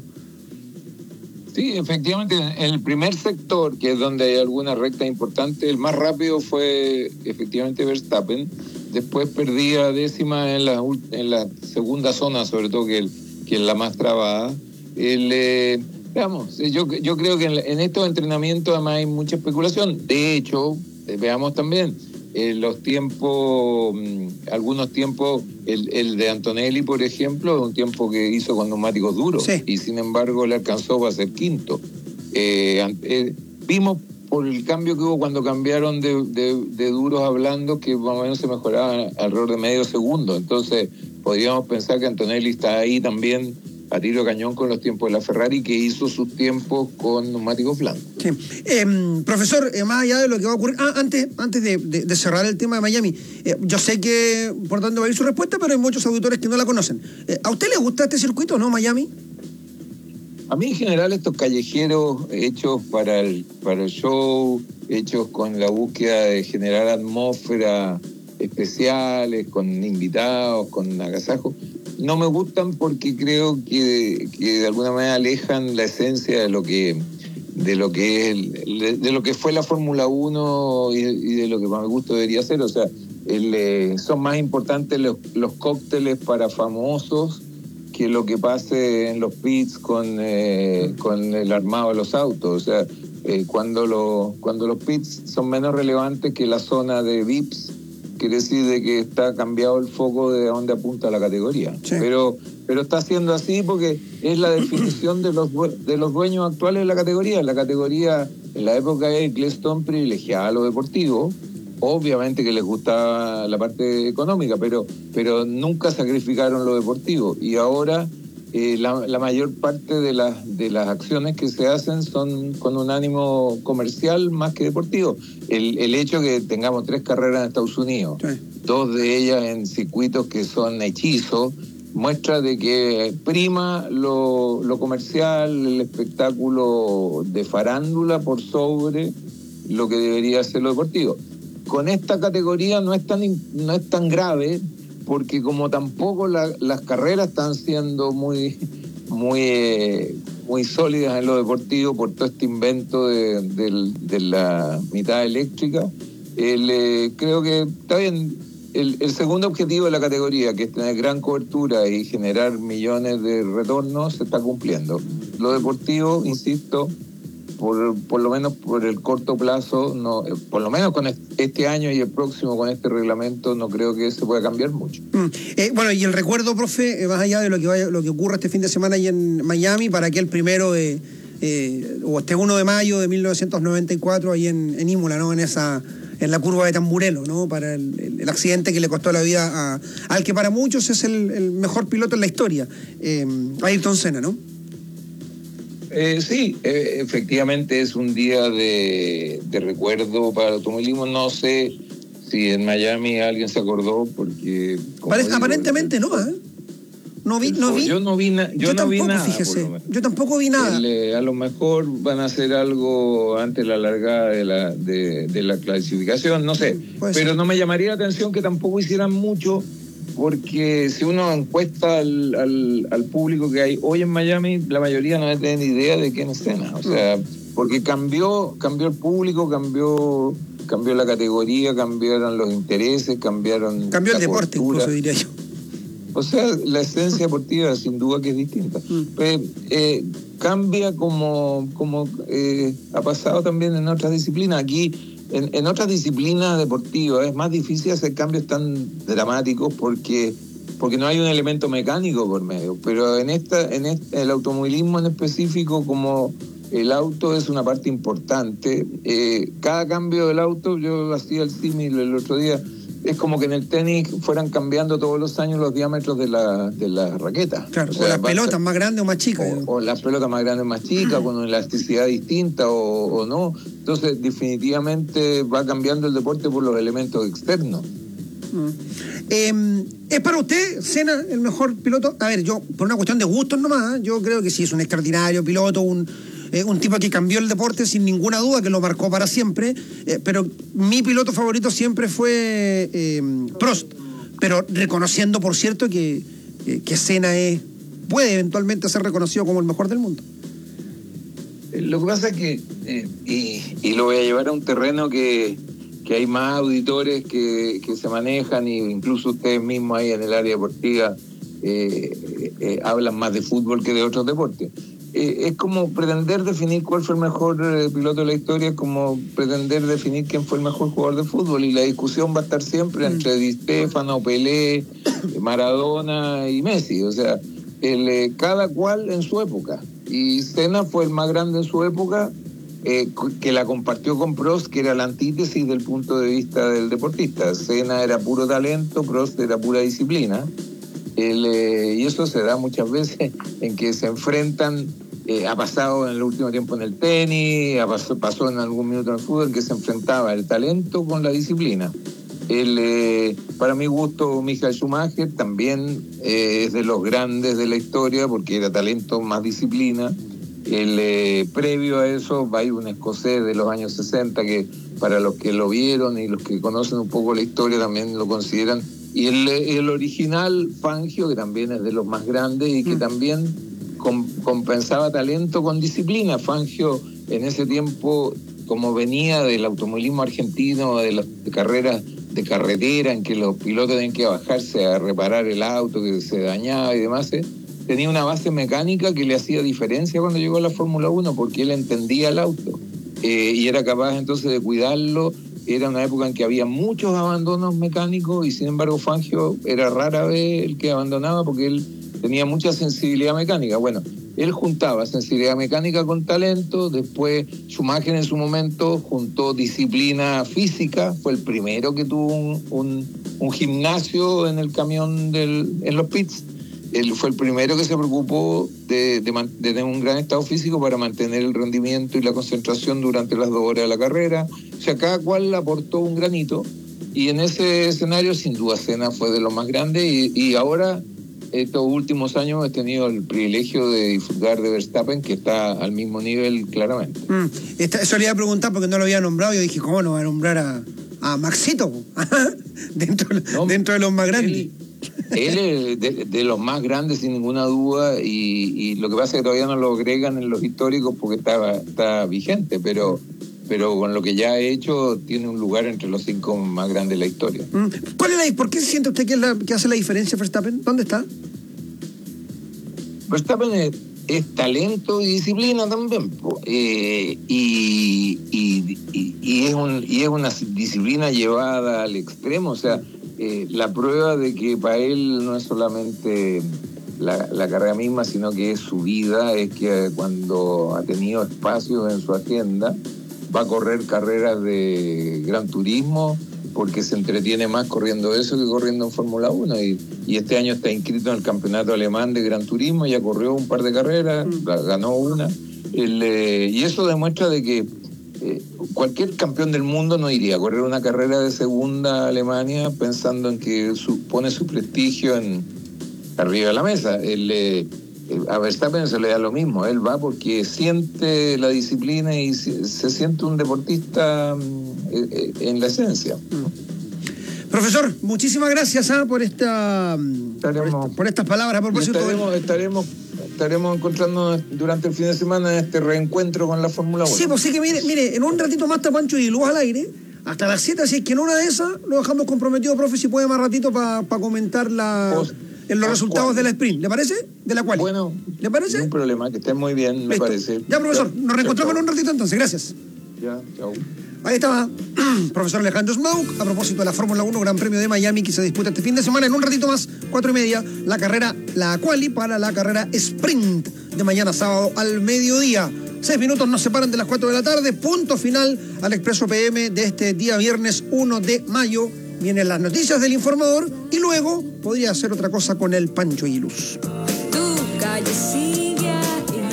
G: Sí, efectivamente, en el primer sector, que es donde hay alguna recta importante, el más rápido fue efectivamente Verstappen. Después perdía décima en la, en la segunda zona, sobre todo que, el, que es la más trabada. El, eh, veamos, yo, yo creo que en, en estos entrenamientos además hay mucha especulación. De hecho, eh, veamos también, eh, los tiempos, mm, algunos tiempos, el, el de Antonelli, por ejemplo, un tiempo que hizo con neumáticos duros, sí. Y sin embargo le alcanzó para ser quinto. Eh, eh, vimos por el cambio que hubo cuando cambiaron de, de, de duros a blandos, que más o menos se mejoraba alrededor de medio segundo. Entonces podríamos pensar que Antonelli está ahí también a tiro de cañón con los tiempos de la Ferrari, que hizo sus tiempos con neumáticos blandos.
L: Sí. Eh, profesor, eh, más allá de lo que va a ocurrir, ah, antes, antes de, de, de cerrar el tema de Miami, eh, yo sé que por dónde va a ir su respuesta, pero hay muchos auditores que no la conocen. Eh, ¿A usted le gusta este circuito, no, Miami?
G: A mí en general estos callejeros hechos para el, para el show, hechos con la búsqueda de generar atmósferas especiales, con invitados, con agasajos, no me gustan porque creo que, que de alguna manera alejan la esencia de lo que de lo que es el, de lo que fue la Fórmula uno y, y de lo que para mi gusto debería ser. O sea, el, eh, son más importantes los, los cócteles para famosos que lo que pase en los pits con, eh, con el armado de los autos. O sea, eh, cuando, lo, cuando los pits son menos relevantes que la zona de V I Ps, quiere decir de que está cambiado el foco de dónde apunta la categoría. Sí. Pero pero está siendo así porque es la definición de los de los dueños actuales de la categoría. La categoría, en la época de Eccleston, privilegiaba lo deportivo. Obviamente que les gustaba la parte económica, pero, pero nunca sacrificaron lo deportivo. Y ahora eh, la, la mayor parte de las, de las acciones que se hacen son con un ánimo comercial más que deportivo. El, el hecho que tengamos tres carreras en Estados Unidos, sí. Dos de ellas en circuitos que son hechizos, muestra de que prima lo, lo comercial, el espectáculo de farándula por sobre lo que debería ser lo deportivo. Con esta categoría no es tan no es tan grave, porque como tampoco la, las carreras están siendo muy muy eh, muy sólidas en lo deportivo por todo este invento de, de, de la mitad eléctrica, el, eh, creo que está bien. El, el segundo objetivo de la categoría, que es tener gran cobertura y generar millones de retornos, se está cumpliendo. Lo deportivo, insisto, por, por lo menos por el corto plazo, no, por lo menos con este año y el próximo con este reglamento, no creo que se pueda cambiar mucho.
L: Mm. Eh, bueno, y el recuerdo, profe, eh, más allá de lo que vaya, lo que ocurra este fin de semana ahí en Miami, para aquel primero de, eh, o este uno de mayo de mil novecientos noventa y cuatro ahí en, en Imola, ¿no? En esa, en la curva de Tamburello, ¿no? Para el, el, el accidente que le costó la vida a, al que para muchos es el, el mejor piloto en la historia, eh, Ayrton Senna, ¿no?
G: Eh, sí, eh, efectivamente es un día de, de recuerdo para el automovilismo. No sé si en Miami alguien se acordó, porque...
L: Parece, digo, aparentemente el, no, ¿eh? No vi, no vi.
G: Yo no vi, na, yo
L: yo
G: no
L: tampoco,
G: vi nada.
L: Fíjese, yo tampoco vi nada.
G: El, eh, a lo mejor van a hacer algo antes de la largada de la, de, de la clasificación, no sé. Pues pero sí. No me llamaría la atención que tampoco hicieran mucho, porque si uno encuesta al, al, al público que hay hoy en Miami, la mayoría no tiene ni idea de quién es Senna. O sea, porque cambió, cambió el público, cambió, cambió la categoría, cambiaron los intereses, cambiaron
L: Cambió
G: la
L: el deporte,
G: cultura.
L: Incluso diría yo.
G: O sea, la esencia deportiva sin duda que es distinta. Mm. Eh, eh, cambia como, como eh, ha pasado también en otras disciplinas. Aquí, en, en otras disciplinas deportivas, es más difícil hacer cambios tan dramáticos porque, porque no hay un elemento mecánico por medio. Pero en esta, en este, el automovilismo en específico, como el auto es una parte importante, eh, cada cambio del auto, yo hacía el símil el otro día, es como que en el tenis fueran cambiando todos los años los diámetros de la, de la raqueta.
L: Claro, o, sea, o las pelotas ser, más grandes o más chicas.
G: O, o las pelotas más grandes o más chicas, con una elasticidad distinta o, o no. Entonces, definitivamente va cambiando el deporte por los elementos externos.
L: Mm. Eh, ¿Es para usted, Senna, el mejor piloto? A ver, yo, por una cuestión de gustos nomás, yo creo que sí, es un extraordinario piloto, un... Eh, un tipo que cambió el deporte sin ninguna duda, que lo marcó para siempre, eh, pero mi piloto favorito siempre fue eh, Prost, pero reconociendo, por cierto, que, eh, que Senna es, puede eventualmente ser reconocido como el mejor del mundo.
G: Lo que pasa es que, eh, y, y lo voy a llevar a un terreno que, que hay más auditores que, que se manejan, e incluso ustedes mismos ahí en el área deportiva eh, eh, hablan más de fútbol que de otros deportes. eh, es como pretender definir cuál fue el mejor eh, piloto de la historia, es como pretender definir quién fue el mejor jugador de fútbol, y la discusión va a estar siempre entre Di Stéfano, Pelé, Maradona y Messi, o sea, el, eh, cada cual en su época. Y Senna fue el más grande en su época, eh, que la compartió con Prost, que era la antítesis del punto de vista del deportista. Senna era puro talento, Prost era pura disciplina. El, eh, y eso se da muchas veces en que se enfrentan, eh, ha pasado en el último tiempo en el tenis, ha pasó, pasó en algún minuto en el fútbol, en que se enfrentaba el talento con la disciplina. El, eh, para mi gusto, Michael Schumacher también eh, es de los grandes de la historia, porque era talento más disciplina. El, eh, previo a eso hay un escocés de los años sesenta que, para los que lo vieron y los que conocen un poco la historia, también lo consideran. Y el, el original, Fangio, que también es de los más grandes y que mm. también com, compensaba talento con disciplina. Fangio en ese tiempo, como venía del automovilismo argentino, de las de carreras de carretera en que los pilotos tenían que bajarse a reparar el auto que se dañaba y demás, ¿eh? tenía una base mecánica que le hacía diferencia cuando llegó a la Fórmula uno, porque él entendía el auto eh, y era capaz entonces de cuidarlo. Era una época en que había muchos abandonos mecánicos y sin embargo Fangio era rara vez el que abandonaba, porque él tenía mucha sensibilidad mecánica. Bueno, él juntaba sensibilidad mecánica con talento. Después Schumacher en su momento juntó disciplina física, fue el primero que tuvo un, un, un gimnasio en el camión del, en los pits. Él fue el primero que se preocupó de, de, man, de tener un gran estado físico para mantener el rendimiento y la concentración durante las dos horas de la carrera. O sea, cada cual aportó un granito, y en ese escenario sin duda Senna fue de los más grandes, y, y ahora estos últimos años he tenido el privilegio de disfrutar de Verstappen, que está al mismo nivel claramente.
L: Mm, esta, eso le iba a preguntar porque no lo había nombrado. Yo dije, ¿cómo no va a nombrar a, a Maxito? dentro, no, dentro de los más grandes.
G: Él, él es de, de los más grandes sin ninguna duda, y, y lo que pasa es que todavía no lo agregan en los históricos porque está, está vigente, pero, pero con lo que ya ha hecho tiene un lugar entre los cinco más grandes de la historia.
L: ¿Cuál es la, ¿Por qué siente usted que, es la, que hace la diferencia Verstappen? ¿Dónde está?
G: Verstappen es, es talento y disciplina también, eh, y, y, y, y, es un, y es una disciplina llevada al extremo. O sea, eh, la prueba de que para él no es solamente la, la carrera misma, sino que es su vida, es que cuando ha tenido espacios en su agenda va a correr carreras de gran turismo, porque se entretiene más corriendo eso que corriendo en Fórmula uno, y, y este año está inscrito en el campeonato alemán de Gran Turismo, ya corrió un par de carreras, mm. ganó una, el, eh, y eso demuestra de que eh, cualquier campeón del mundo no iría a correr una carrera de segunda a Alemania pensando en que su, pone su prestigio en, arriba de la mesa. El, eh, a Verstappen se le da lo mismo, él va porque siente la disciplina y se, se siente un deportista eh, en la esencia.
L: Mm. Profesor, muchísimas gracias ¿eh? por esta por, esta, por estas palabras. Por
G: estaremos, estaremos, estaremos encontrándonos durante el fin de semana en este reencuentro con la Fórmula uno.
L: Sí, pues sí que mire, mire, en un ratito más está Pancho y Luz al aire, hasta las siete, así es que en una de esas lo dejamos comprometido, profe, si puede más ratito para pa comentar la... Pues, en los resultados cual. de la sprint, ¿le parece? De la cual.
G: Bueno,
L: ¿le parece?
G: No hay problema, que esté muy bien, me Listo. parece.
L: Ya, profesor, nos reencontramos en un ratito entonces, gracias.
G: Ya, chao.
L: Ahí estaba profesor Alejandro Smauk, a propósito de la Fórmula uno Gran Premio de Miami, que se disputa este fin de semana. En un ratito más, cuatro y media, la carrera, la quali para la carrera sprint de mañana sábado al mediodía. Seis minutos nos separan de las cuatro de la tarde, punto final al Expreso P M de este día viernes uno de mayo. Vienen las noticias del informador y luego podría hacer otra cosa con el Pancho y Luz.
B: Tu calle sigue ahí,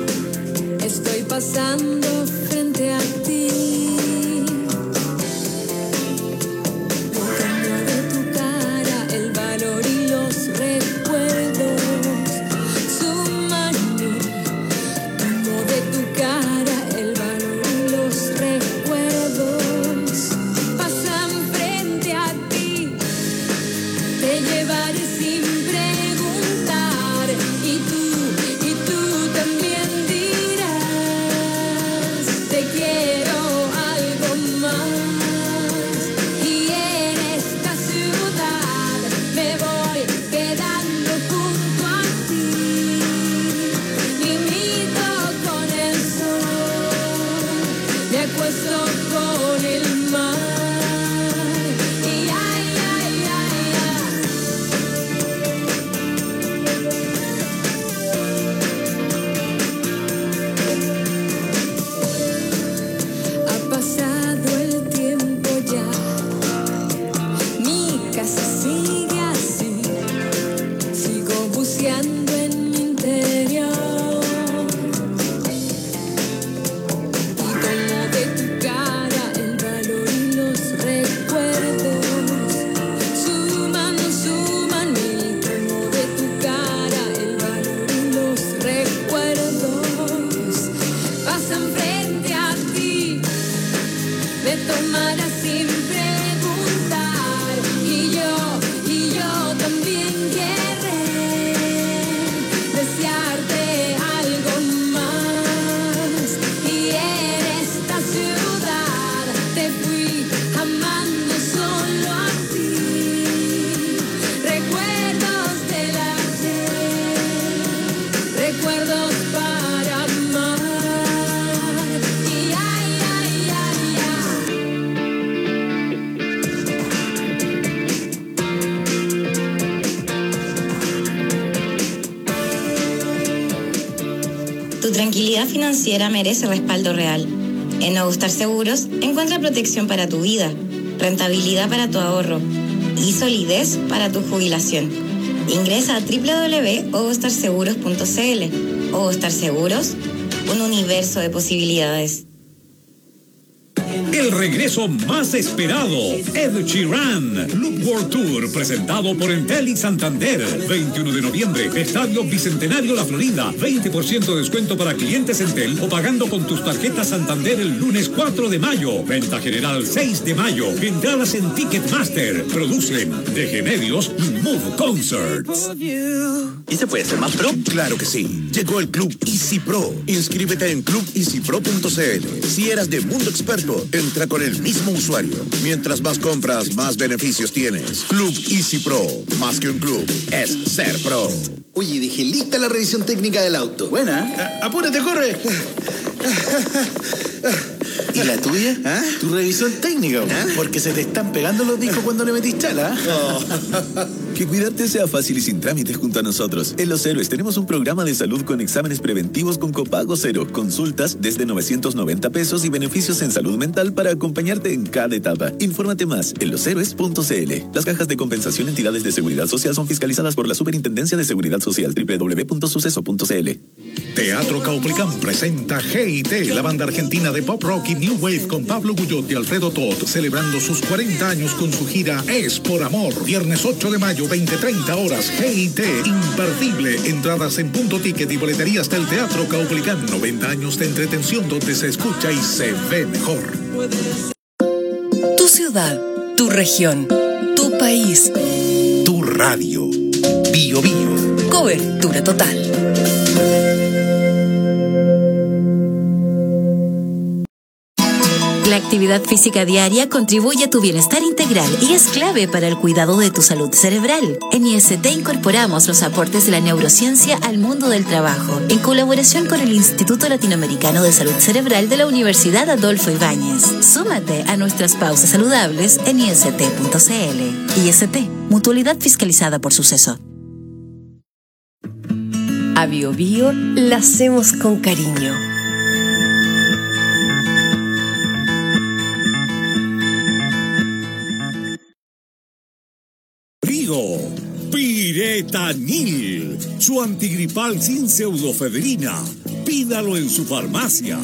B: estoy pasando frente a ti. No cambio de tu cara el valor y los recuerdos. Suman tomo de tu cara el valor y los recuerdos. Te llevaré sin preguntar, y tú, y tú también dirás, te quiero algo más. Y en esta ciudad me voy quedando junto a ti. Limito
H: tranquilidad financiera merece respaldo real. En Ogostar Seguros encuentra protección para tu vida, rentabilidad para tu ahorro y solidez para tu jubilación. Ingresa a doble u doble u doble u punto ogostar seguros punto c l. Ogostar Seguros, un universo de posibilidades.
A: El regreso más esperado, Ed Sheeran, Loop World Tour, presentado por Entel y Santander. veintiuno de noviembre, Estadio Bicentenario La Florida. veinte por ciento de descuento para clientes Entel o pagando con tus tarjetas Santander el lunes cuatro de mayo. Venta general seis de mayo. Entradas en Ticketmaster. Producen D G Medios y Move Concerts.
I: ¿Y se puede ser más pro?
M: Claro que sí. Llegó el Club Easy Pro. Inscríbete en club easy pro punto c l. Si eras de Mundo Experto, entra con el mismo usuario. Mientras más compras, más beneficios tienes. Club Easy Pro. Más que un club, es ser pro.
N: Oye, dejé lista la revisión técnica del auto. Buena.
M: A- apúrate, corre.
N: ¿Y la tuya? ¿Ah? Tu revisión técnica, ¿ah? Porque se te están pegando los discos cuando le metís chala.
O: Oh. Que cuidarte sea fácil y sin trámites junto a nosotros. En Los Héroes tenemos un programa de salud con exámenes preventivos con copago cero, consultas desde novecientos noventa pesos y beneficios en salud mental para acompañarte en cada etapa. Infórmate más en los héroes punto c l. Las cajas de compensación entidades de seguridad social son fiscalizadas por la Superintendencia de Seguridad Social. doble u doble u doble u punto suceso punto c l.
A: Teatro Caupolicán presenta G I T, la banda argentina de pop rock y new wave con Pablo Guyot y Alfredo Toth, celebrando sus cuarenta años con su gira Es por Amor. Viernes ocho de mayo, veinte treinta horas, G I T, imperdible. Entradas en Punto Ticket y boleterías del Teatro Caupolicán. noventa años de entretención donde se escucha y se ve mejor.
C: Tu ciudad, tu región, tu país,
A: Tu radio. Bio Bio.
C: cobertura total.
Z: La actividad física diaria contribuye a tu bienestar integral y es clave para el cuidado de tu salud cerebral. En I S T incorporamos los aportes de la neurociencia al mundo del trabajo, en colaboración con el Instituto Latinoamericano de Salud Cerebral de la Universidad Adolfo Ibáñez. Súmate a nuestras pausas saludables en i s t punto c l. I S T, mutualidad fiscalizada por Suceso.
C: A Bio Bio la hacemos con cariño.
A: Piretanil, su antigripal sin pseudofedrina. Pídalo en su farmacia.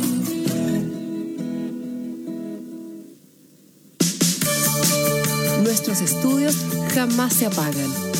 C: Nuestros estudios jamás se apagan.